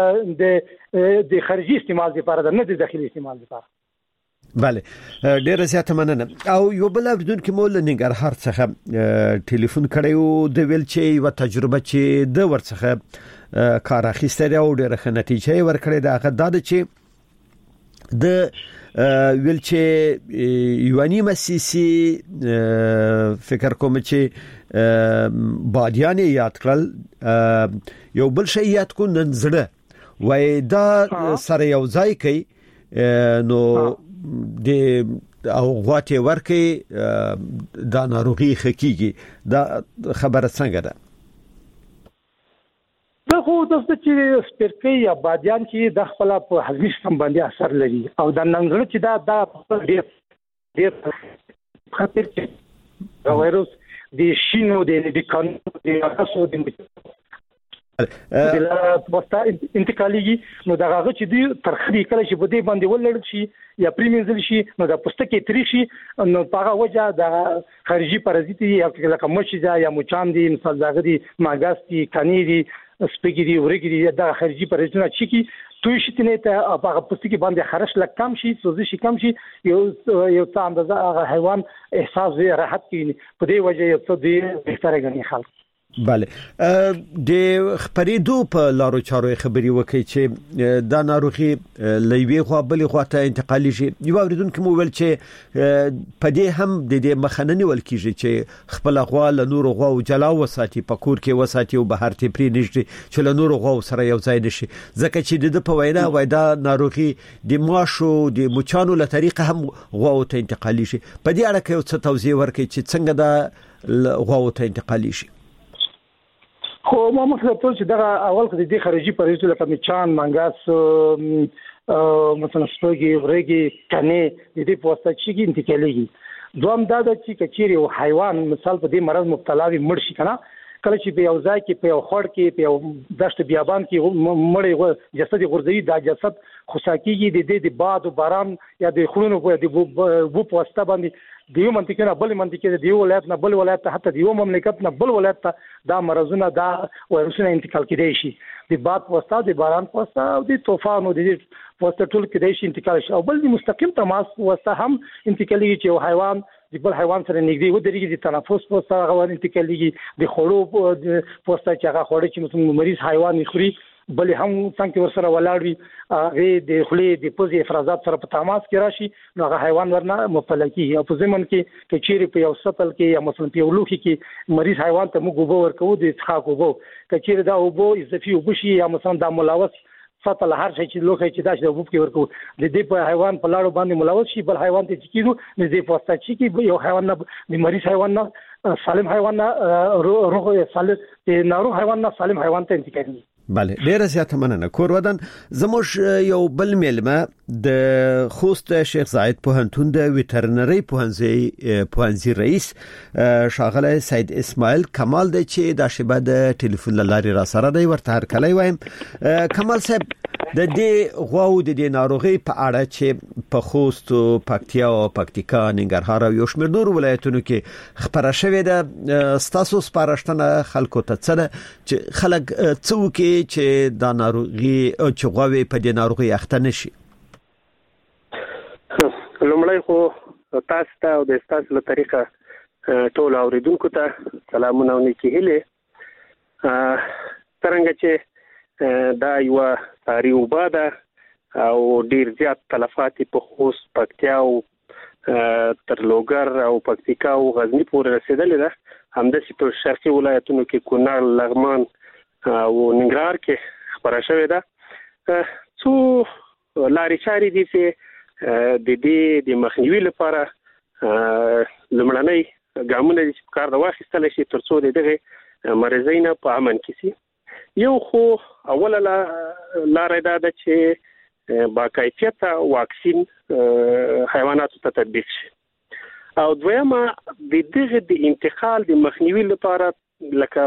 Speaker 8: د د خارجي استعمال لپاره نه د داخلي استعمال لپاره
Speaker 2: بله ډیر زیاته مننه او یو بل بدون کې مول نګرهار څخه ټلیفون کړیو د ویل چې یو تجربه چې د ورڅخه کار اخیستل او ډیره ښه نتیجه ورکړې دا غدا چې د ویل چې یوانی مسیسی فکر کوم چې بادیان یاد کړل یو بل شی یاد کو نن زړه وای دا سره یو ځای کوي نو د او غواته ورکه دا ناروغي خکېږي دا خبره څنګه ده
Speaker 8: دا خو د چې سپیرکي یا بادیان چې د خپل په هضمي سیستم باندې اثر لري او د ننګړ چې دا د ډېر ډېر خطر چې دا وایروس د شینو د د کانو د اساسو د د واسطه انتقالي نو دا هغه چې دی ترخري کله چې بده باندې ولړل شي یا پریمنزل شي نو دا پوستکي تری شي نو په هغه وجه د خارجي پارازیت یا لکه مچ یا مچان دي مثال دغه دي ماګاس دي کني دي سپګيري ورګري دا خارجي پارازیتونه چې توی شتنه ته هغه پوستکي باندې خرش لک کم شي سوزش کم شي یو یو څه اندازه هغه حیوان احساس راحت کوي په دې وجه یو څه دی بهتره غني خلک
Speaker 2: بله د خبرېدو په لارو چارو خبري وکي چې دا ناروغي لوي خو بل خو ته انتقالي شي یو اوریدونکو مو ول چې په دې هم د دې مخننی ول کیږي چې خپل غوا له نور غوا او جلا وساتي په کور کې وساتي او بهر ته پری نشي چې له نور غوا سره یو ځای نشي ځکه چې د په وینا وای دا ناروغي د ماشو د مچانو له طریقه هم غوا ته انتقالي شي په دې اړه کې یو څه توضیح ورکړي چې څنګه دا غوا ته انتقالي شي
Speaker 8: خو ما مخکې ټول چې دا اول کې د خارجي پرېزو لکه میچان مانګاس مثلا سپوږی ورګي کنه د دې په واسطه چې انتقالېږي
Speaker 11: دوم دا د چې کچيري او حیوان مثال په دې مرض مبتلا وي مړ شي کنه کله چې په یو ځای کې په یو خړ کې په یو دشت بیابان کې مړی جسد غورځي دا جسد خوساکیږي د دې د باد او باران یا د خلونو په د وو په واسطه باندې دیو منطقه نه بل منطقه د دیو ولایت نه بل ولایت ته حتی دیو مملکت نه بل ولایت ته دا مرزونه دا وایرسونه انتقال کېدای شي د باد په واسطه د باران په واسطه او د طوفان او د په واسطه ټول کېدای شي انتقال شي او بل د مستقیم تماس په واسطه هم انتقالي چې حیوان د بل حیوان سره نږدې ودرېږي د تنفس په واسطه غوړ انتقاليږي د خړو په واسطه چې هغه خړ چې مثلا مریض حیوان خوري بل هم څنګه ورسره ولاړ وي هغه د خلې د پوزي افرازات سره په تماس کې راشي نو هغه حیوان ورنه مبتلا کیږي او په ځمن کې چې چیرې په یو سطل کې یا مثلا په یو لوخي کې مریض حیوان ته موږ وبو ورکو د څخه وبو چې چیرې دا وبو اضافي وبشي یا مثلا دا ملوث سطل هر شي چې لوخي چې دا چې وبو کې ورکو د دې په حیوان په لاړو باندې ملوث شي بل حیوان ته چې کیدو د دې په واسطه چې یو حیوان نه د مریض حیوان نه سالم حیوان نه روغ سالم د ناروغ حیوان نه سالم حیوان ته انتقالي
Speaker 2: بله ډیره زیاته مننه کور ودان زموږ یو بل ملمه د خوست شیخ زاید پوهنتون د ویټرنری پوهنځي پوهنځي رئیس شاغله سید اسماعیل کمال د چې د شبه د ټلیفون لاري را سره دی ورته هر کله وایم کمال صاحب د دې غواو د دې ناروغي په اړه چې په خوست او پکتیا او پکتیکا ننګرهار او یو شمېر نور ولایتونو کې خبره شوې ده ستاسو سپارښتنه خلکو ته څه ده چې خلک څوک چې دا ناروغي او چې غواوي په دې ناروغي اخته نشي
Speaker 12: لومړی خو تاسو ته او د تاسو له طریقه ټول اوریدونکو ته سلامونه او نیکی هیله څنګه چې دا یو ساری وباده او ډیر زیات تلفات په خوست پکتیا او تر لوګر او پکتیکا او غزنی پورې رسیدلې ده همداسې په شرقي ولایتونو کې کونړ لغمان او ننګرهار کې خبره شوې ده څو لارې چارې دي چې د دې د مخنیوي لپاره لمړنۍ ګامونه چې کار د واخیستل شي ترڅو دغه مرزینه په امن کې شي یو خو اوله لاره دا ده چې با کیفیت واکسین حیواناتو ته تطبیق شي او دویمه د دغه د انتقال د مخنیوي لپاره لکه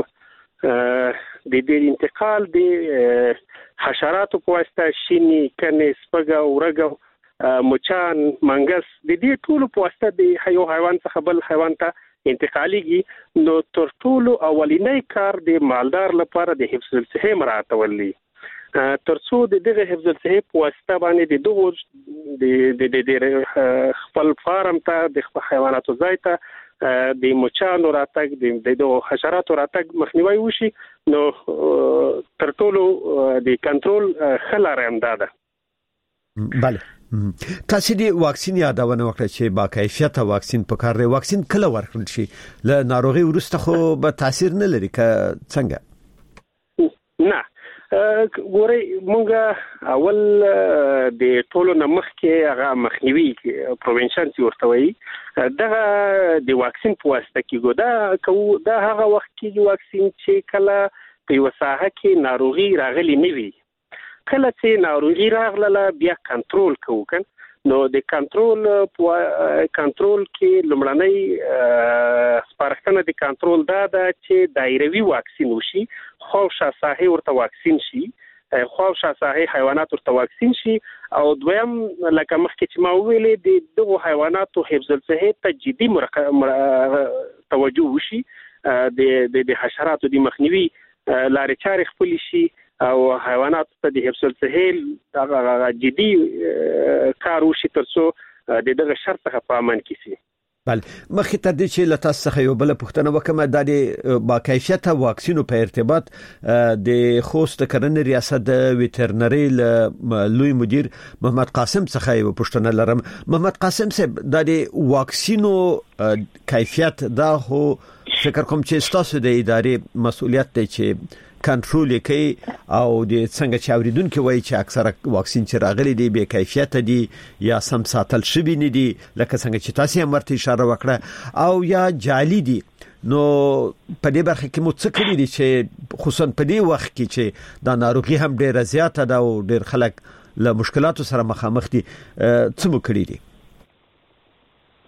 Speaker 12: د دې انتقال د حشراتو په واسطه شینی کنه سپګه ورګه مچان منګس د دې ټولو په واسطه د یو حیوان څخه بل حیوان ته انتقالیږي نو تر ټولو اولینی کار د مالدار لپاره د حفظ الصحه مراعاتول دي ترڅو د دغه حفظ الصحه په واسطه باندې د دغه د د خپل فارم ته د حیواناتو ځای ته د مچانو راتګ د دغه حشراتو راتګ مخنیوي وشي نو تر ټولو د کنټرول خلاره امداده
Speaker 2: بله تاسو دې واکسین یادونه وکړه چې با کیفیت واکسین په کار دی واکسین کله ورکړل شي له ناروغي ورسته خو به تاثیر نه لري که څنګه
Speaker 12: نه ګوري مونږه اول د ټولو نمخ کې هغه مخنیوي پروینشن چې ورته وایي دغه د واکسین په واسطه کې ګودا کو دا هغه وخت کې واکسین چې کله په وساحه کې ناروغي راغلي نه وي کله چې ناروغي راغله بیا کنټرول کوو کن نو د کنټرول په کنټرول کې لمړنۍ سپارښتنه د کنټرول دا ده چې دایروي واکسین وشي خوشا ساحه ورته واکسین شي خوشا ساحه حیوانات ورته واکسین شي او دویم لکه مخکې چې ما ویلې د دغه حیواناتو حفظ الصحه ته جدي توجه وشي د د حشراتو د مخنیوي لارې چارې خپل شي او حیوانات ته د حفظ الصحه هغه جدي کار وشي ترڅو د دغه شرط څخه په امن کې شي
Speaker 2: بله مخکې تر دې چې له تاسو څخه یو بل پوښتنه وکړم د با کیفیت واکسینو په ارتباط د خوست کرنې ریاست د ویټرنری لوی مدیر محمد قاسم څخه یو پوښتنه لرم محمد قاسم صاحب د واکسینو کیفیت دا هو فکر کوم چې تاسو د ادارې مسؤلیت دی چې کنټرول کوي او د څنګه چې اوریدونکو وایي چې اکثره واکسین چې راغلي دي بې کیفیت دي یا سم ساتل شوی نه دي لکه څنګه چې تاسو هم ورته اشاره وکړه او یا جعلي دي نو په دې برخه کې مو څه کړی دي چې خصوصا په دې وخت کې چې دا ناروغي هم ډیره زیاته ده او ډیر خلک له مشکلاتو سره مخامخ دي څه مو کړی دي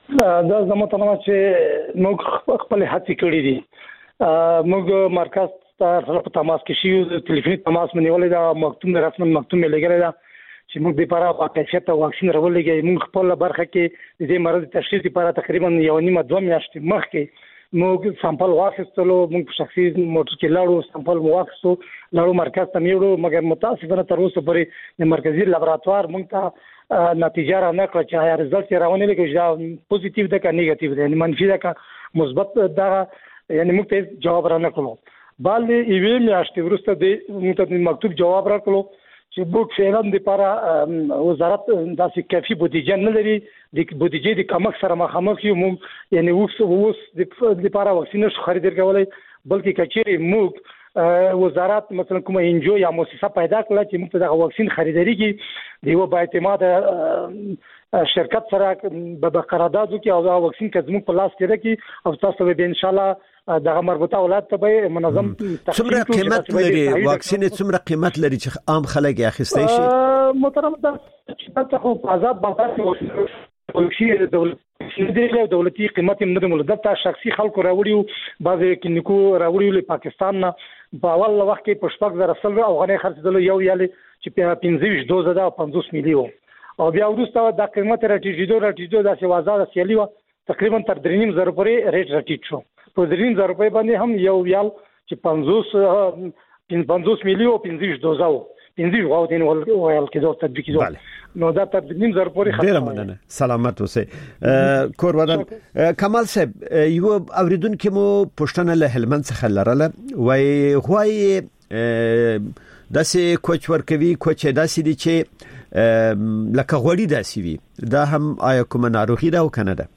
Speaker 11: دا زموږ ته چې موږ خپل هڅې کړې دي موږ مرکز ته په تماس کې شو ټلیفوني تماس مې نیولې دا مکتوب رسمن مکتوب مې لګړې دا چې موږ د لپاره په کیفیت واکسین راولېږي موږ خپل برخه کې د دې مرض تشخیص لپاره تقریبا یو نیمه دوه میاشتې مخکې موږ سامپل واخیستلو موږ په شخصي موټر کې لاړو سامپل مو واخیستو لاړو مرکز ته میوړو مګر متاسفانه تر اوسه پورې د مرکزي لابراتوار موږ ته نتیجه را نه کړه چې آیا رزلټ یې راونه لګي چې پوزټیو ده که نیگیټیو ده یعنی منفي ده که مثبت ده یعنی موږ ته جواب را نه کړو بل یوې میاشتې وروسته د موږ ته مکتوب جواب را کړو چې موږ فعلا د لپاره وزارت داسې کافي بودیجه نه لري د بودیجې د کمښت سره مخامخ یو موږ یعنی اوس اوس د لپاره واکسین نشو خریدل کولای بلکې کچېرې موږ وزارت مثلا کومه انجو یا مؤسسه پیدا کړه چې موږ د واکسین خریداري کې د یو با اعتماد شرکت سره به قرارداد وکړي او دا واکسین که زموږ په لاس کې راکړي او تاسو به ان شاء الله دغه مربوطه ولایت ته به منظم
Speaker 2: څومره قیمت لري واکسین څومره قیمت لري چې عام خلک یې اخیستی شي
Speaker 11: محترم دا چې تاسو په آزاد بازار کې ولشي دولت دولتي قیمت هم نه مولا دلته شخصي خلکو راوړیو بعض کلینیکو راوړیو له پاکستان نه په اول وخت کې په شپږ زره سل او غنې خرڅېدل یو یالې چې پنځه ویشت دوزه ده او پنځوس ملي وو او بیا وروسته دا قیمت راټیټېدو راټیټېدو داسې وازه سیالي وه تقریبا تر درې نیم زره پورې ریټ راټیټ شو په درې نیم زره روپۍ باندې هم یو ویال چې پنځوس پنځوس ملي او پنځه ویشت دوزه وو پنځه ویشت غواړو دین ویل کېدو تطبیق کېدو نو دا تر نیم زره پورې
Speaker 2: ډېره مننه سلامت اوسئ کور ودان کمال صاحب یو اوریدونکو مو پښتنه له هلمند څخه لرله وای غوای داسې کوچ ورکوي کوچ داسې دي چې لکه غوړی داسې وي دا هم آیا کومه ناروغي ده او کنه ده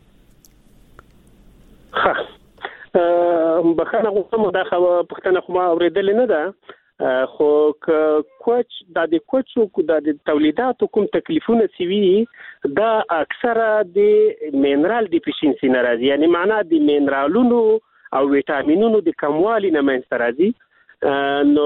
Speaker 12: ها بخنه غوښتم دا خو پښتنه خو ما اوریدل نه ده خو کوچ د کوچو د تولیداتو کوم تکلیفونه سوي دا اکثره د مینرال ډیفیشنسي ناراضي یعنی معنا د مینرالونو او ویټامینونو د کموالي نه منځته راځي نو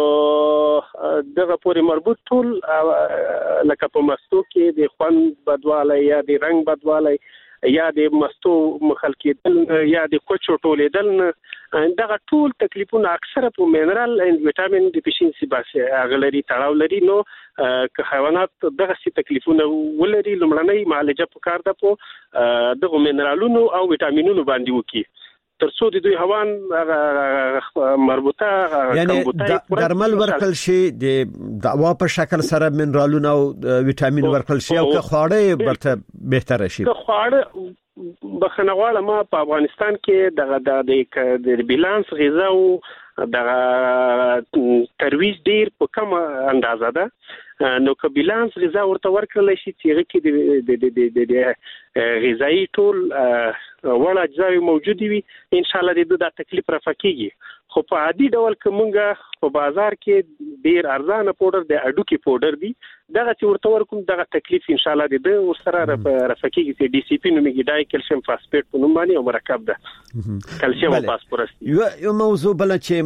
Speaker 12: دغه پورې مربوط ټول لکه په مستو کې د خوند بدوالی یا د رنگ بدوالی یا د مستو مخل کېدل یا د کوچو ټولېدل دغه ټول تکلیفونه اکثره په مینرال اند ویټامین ډیفیشنسي باسي اغلري تړاو لري نو که حیوانات دغه سي تکلیفونه ولري لمړنۍ معالجه پکار ده په دغه مینرالونو او ویټامینونو باندې وکړي ترڅو د دوی هوان مربوطه
Speaker 2: یعنی درمل ورکل شي د دوا په شکل سره منرالونه او ویټامین ورکل شي او که خواړه برته بهتره شي
Speaker 12: که خواړه بخنغواله ما په افغانستان کې دغه د بیلانس غذا او دغه ترویج ډیر په کم اندازه ده نو که بیلانس غذا ورته ورکړل شي چې کې د د د غذایی ټول وړ اجزاوی موجود وي ان شاء الله د د تکلیف رافقېږي خو په عادي ډول کومګه په بازار کې ډیر ارزانه پودر د اډوکی پودر دی دغه چې ورته ورکوم دغه تکلیف ان شاء الله د ورسره رافقېږي چې ډي سي پی نومېږي ډای کلسیم فاسفیټ په نوم باندې او مرکب ده کلسیم او فاسفورس
Speaker 2: یو یو موضوع بل چې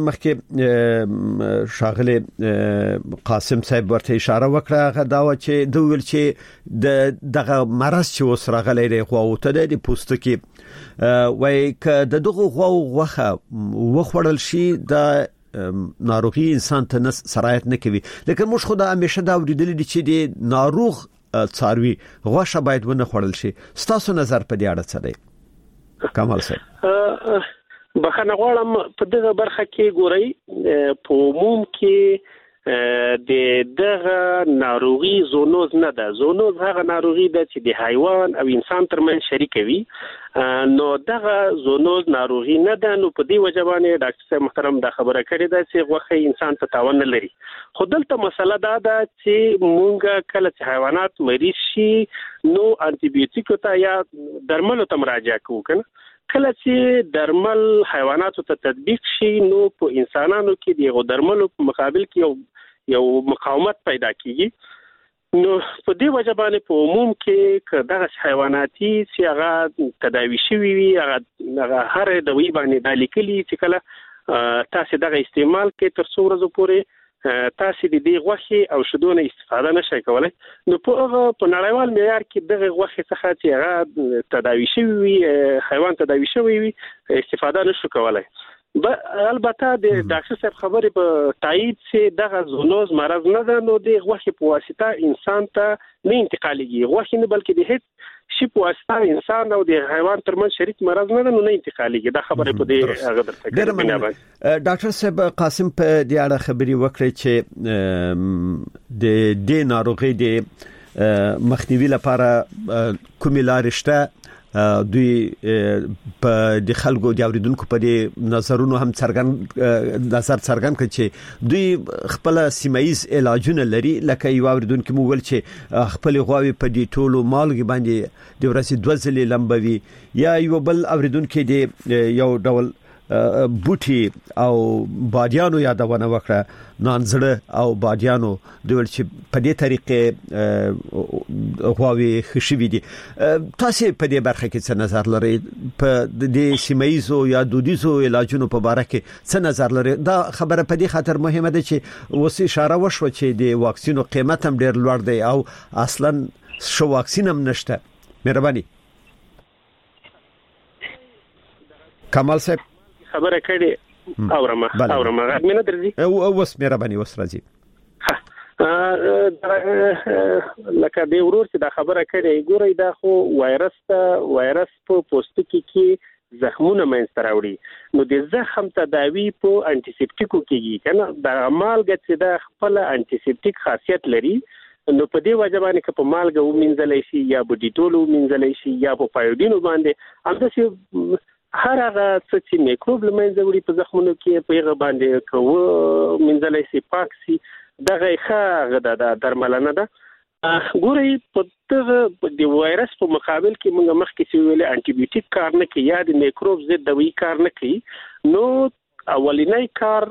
Speaker 2: مخکې شاغله قاسم صاحب ورته اشاره وکړه هغه دا و چې د ویل چې د دغه مرض چې وسره غلې دی خو ته د پوستکي وای ک د دغه غو غوخه وخوړل شي د ناروغي انسان ته سرایت نه کوي لکه موږ خو دا همیشه دا ورېدل دي چې د ناروغ څاروي غوښه باید ونه خوړل شي ستاسو نظر په دې اړه څه دی کمال صاحب
Speaker 12: بخنه غواړم په دغه برخه کې ګورئ په عموم کې د دغه ناروغي زونوز نه ده زونوز هغه ناروغي ده چې د حیوان او انسان ترمنځ شریک وي نو دغه زونوز ناروغي نه ده نو په دې وجه باندې ډاکټر صاحب محترم دا خبره کړې ده چې غوښه انسان ته تاوان نه لري خو دلته مسله دا ده چې مونږ کله چې حیوانات مریض شي نو انټي بیوټیک ته یا درملو ته مراجعه کوو کنه کله چې درمل حیواناتو ته تطبیق شي نو په انسانانو کې د درملو په مقابل کې یو یو مقاومت پیدا کیږي نو په دې وجه باندې په عموم کې دغه حیواناتي چې هغه تداوي شوی وي هغه هر دوی باندې د لیکلي چې کله تاسو دغه استعمال کې تر څو ورځې پورې تاسو د دې غوښې او شیدو نه استفاده نشئ کولای. نو په هغه په نړیوال معیار کې دغه غوښې څخه چې هغه تداوی شوی وي حیوان تداوی شوی وي استفاده نشو کولای. البته د ډاکټر صاحب خبرې په تایید چې دغه زونوز مرض نه ده نو د غوښې په واسطه انسان ته نه انتقالېږي. غوښې نه بلکې د هیڅ شي په واسطه انسان او د حیوان ترمنځ شریک مرض نه ده نو نه انتقالېږي. دا خبره په دې هغه درته کوي.
Speaker 2: ډاکټر صاحب قاسم په دې اړه خبرې وکړي چې د دې ناروغي د مخنیوي لپاره کومې لارې شته؟ دوی په د خلکو د اوریدونکو په دې نظرونو هم څرګند نظر څرګند کړي چې دوی خپل سیمایز علاجونه لري. لکه یو اوریدونکو مو ول چې خپل غواوي په دې ټولو مالګي باندې د ورسې دوه ځلې لمبوي، یا یو بل اوریدونکو د یو ډول بوټي او بادیانو یادونه وکړه، نانزړه او بادیانو دوی چې په دې طریقې غواوي خشوي دي. تاسو په دې برخه کې څه نظر لرئ؟ په دې سیمایزو یا دودیزو علاجونو په اړه کې څه نظر لرئ؟ دا خبره په دې خاطر مهمه ده چې اوس اشاره وشو چې د واکسینو قیمت هم ډیر لوړ دی او اصلا شو واکسین هم نشته. مهرباني کمال صاحب
Speaker 12: خبره کړي اورمه اورمه غږ مې نه درځي
Speaker 2: او اوس مهرباني وس راځي.
Speaker 12: لکه د ورور چې دا خبره کړي ګورئ دا خو وایرس ته وایرس په پوستکي کې زخمونه منځته راوړي نو د زخم تداوی په انټیسپټیکو کېږي کنه. د مالګه چې د خپل انټیسپټیک خاصیت لري نو په دې وجه باندې که په مالګه ومنځلای شي یا په ډیټول ومنځلای شي یا په پایوډینو باندې همداسې هر هغه څه چې میکروب لمنځه وړي په زخمونو کې په هغه باندې کوو منځلای شي پاک شي دغه ښه د درملنه ده. ګورئ په دغه د وایرس په مقابل کې موږ مخکې چې ویل انټي بیوټیک کار نه کوي یا د میکروب ضد دوی کار نه کوي. نو اولینی کار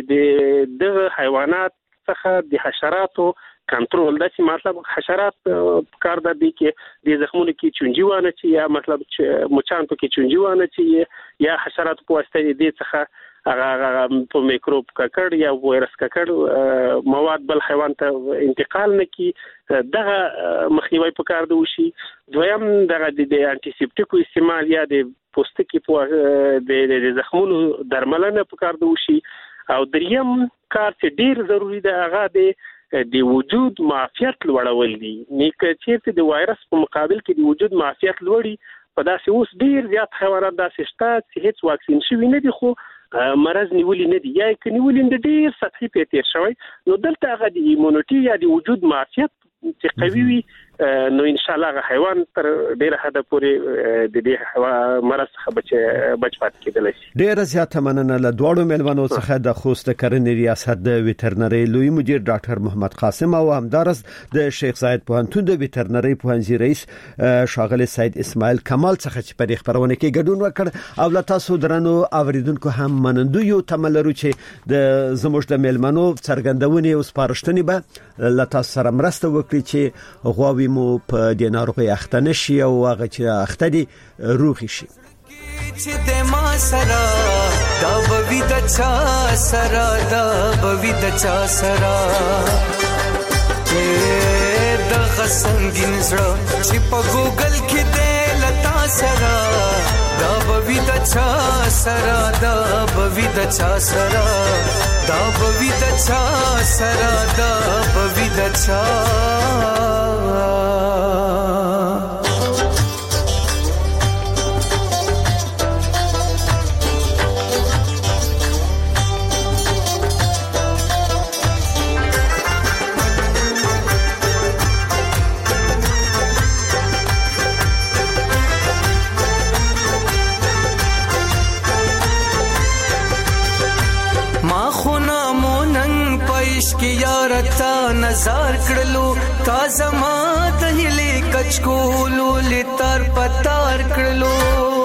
Speaker 12: د دغه حیوانات څخه د حشراتو کنټرول د چې مطلب حشرات کار د دې کې د زخمونو کې چونجي وانه چې یا مطلب چې مچان په کې چونجي وانه چې یا حشرات په واسطه دې څخه هغه په میکروب ککړ یا وایرس ککړ مواد بل حیوان ته انتقال نه کی دغه مخنیوي په کار دی وشي. دویم دغه د انټیسپټیکو استعمال یا د پوستکي په د زخمونو درملنه په کار دی وشي. او دریم کار چې ډیر ضروری دی هغه د د وجود معافیت لوړول دي. نیکه چیرته د وایرس په مقابل کې د وجود معافیت لوړي په داسې اوس ډیر زیات حیوانات داسې شته چې هیڅ واکسین شوی نه دي خو مرض نیولې نه دي یا کې نیولې د ډیر سطحي پیټیر شوی نو دلته هغه د ایمونټي یا د وجود معافیت چې قوي وي نو ان شاء الله حیوان تر ډیره حد پورې د دې مرض څخه بچ بچ پات کېدلی شي.
Speaker 2: ډیره زیاته مننه له دواړو مېلمنو څخه د خوست کرنې ریاست د ویټرنري لوی مدیر ډاکټر محمد قاسم او همدارس د شیخ زاید پوهنتون د ویټرنري پوهنځي رئیس شاغلی سید اسماعیل کمال څخه چې په دې خبرونه کې ګډون وکړ. او له تاسو درنو اوریدونکو هم منندو یو تملرو چې د زموږ د مېلمنو څرګندونې او سپارښتنې به له تاسو سره مرسته وکړي چې غواوي مو په د ناروغي اخته نشي او هغه چې اخته دي روغ شي.
Speaker 13: چې د ما سره دا بوي د چا سره دا بوي د چا سره د غسنګین زړه چې په ګوګل کې د لتا سره دا بوي د چا سره دا بوي د چا سره دا بوي د چا سره دا بوي د چا نظر کړلو تا زما د هلي کچکولو لتر پتار کړلو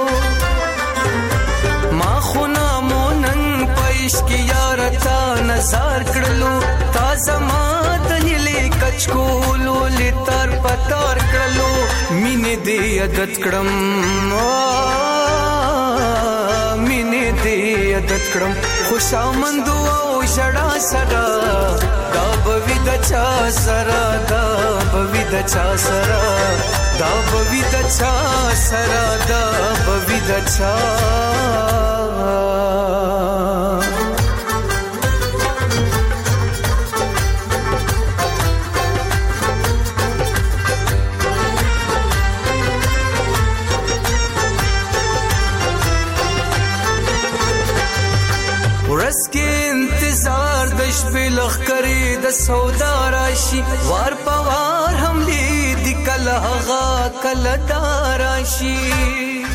Speaker 13: ما خو نامونن پېش کی یار تا نظر کړلو تا زما د هلي کچکولو لتر پتار کړلو مینې دې عادت کړم مینې دې عادت زینت کړم خوشامند او ژړا سره دا بوي د چا سره دا بوي د چا سره دا بوي د چا سره دا بوي د چا ورس کې انتظار د شپې لخرې د سودا راشي وار په وار حملې د کله غا کله داراشي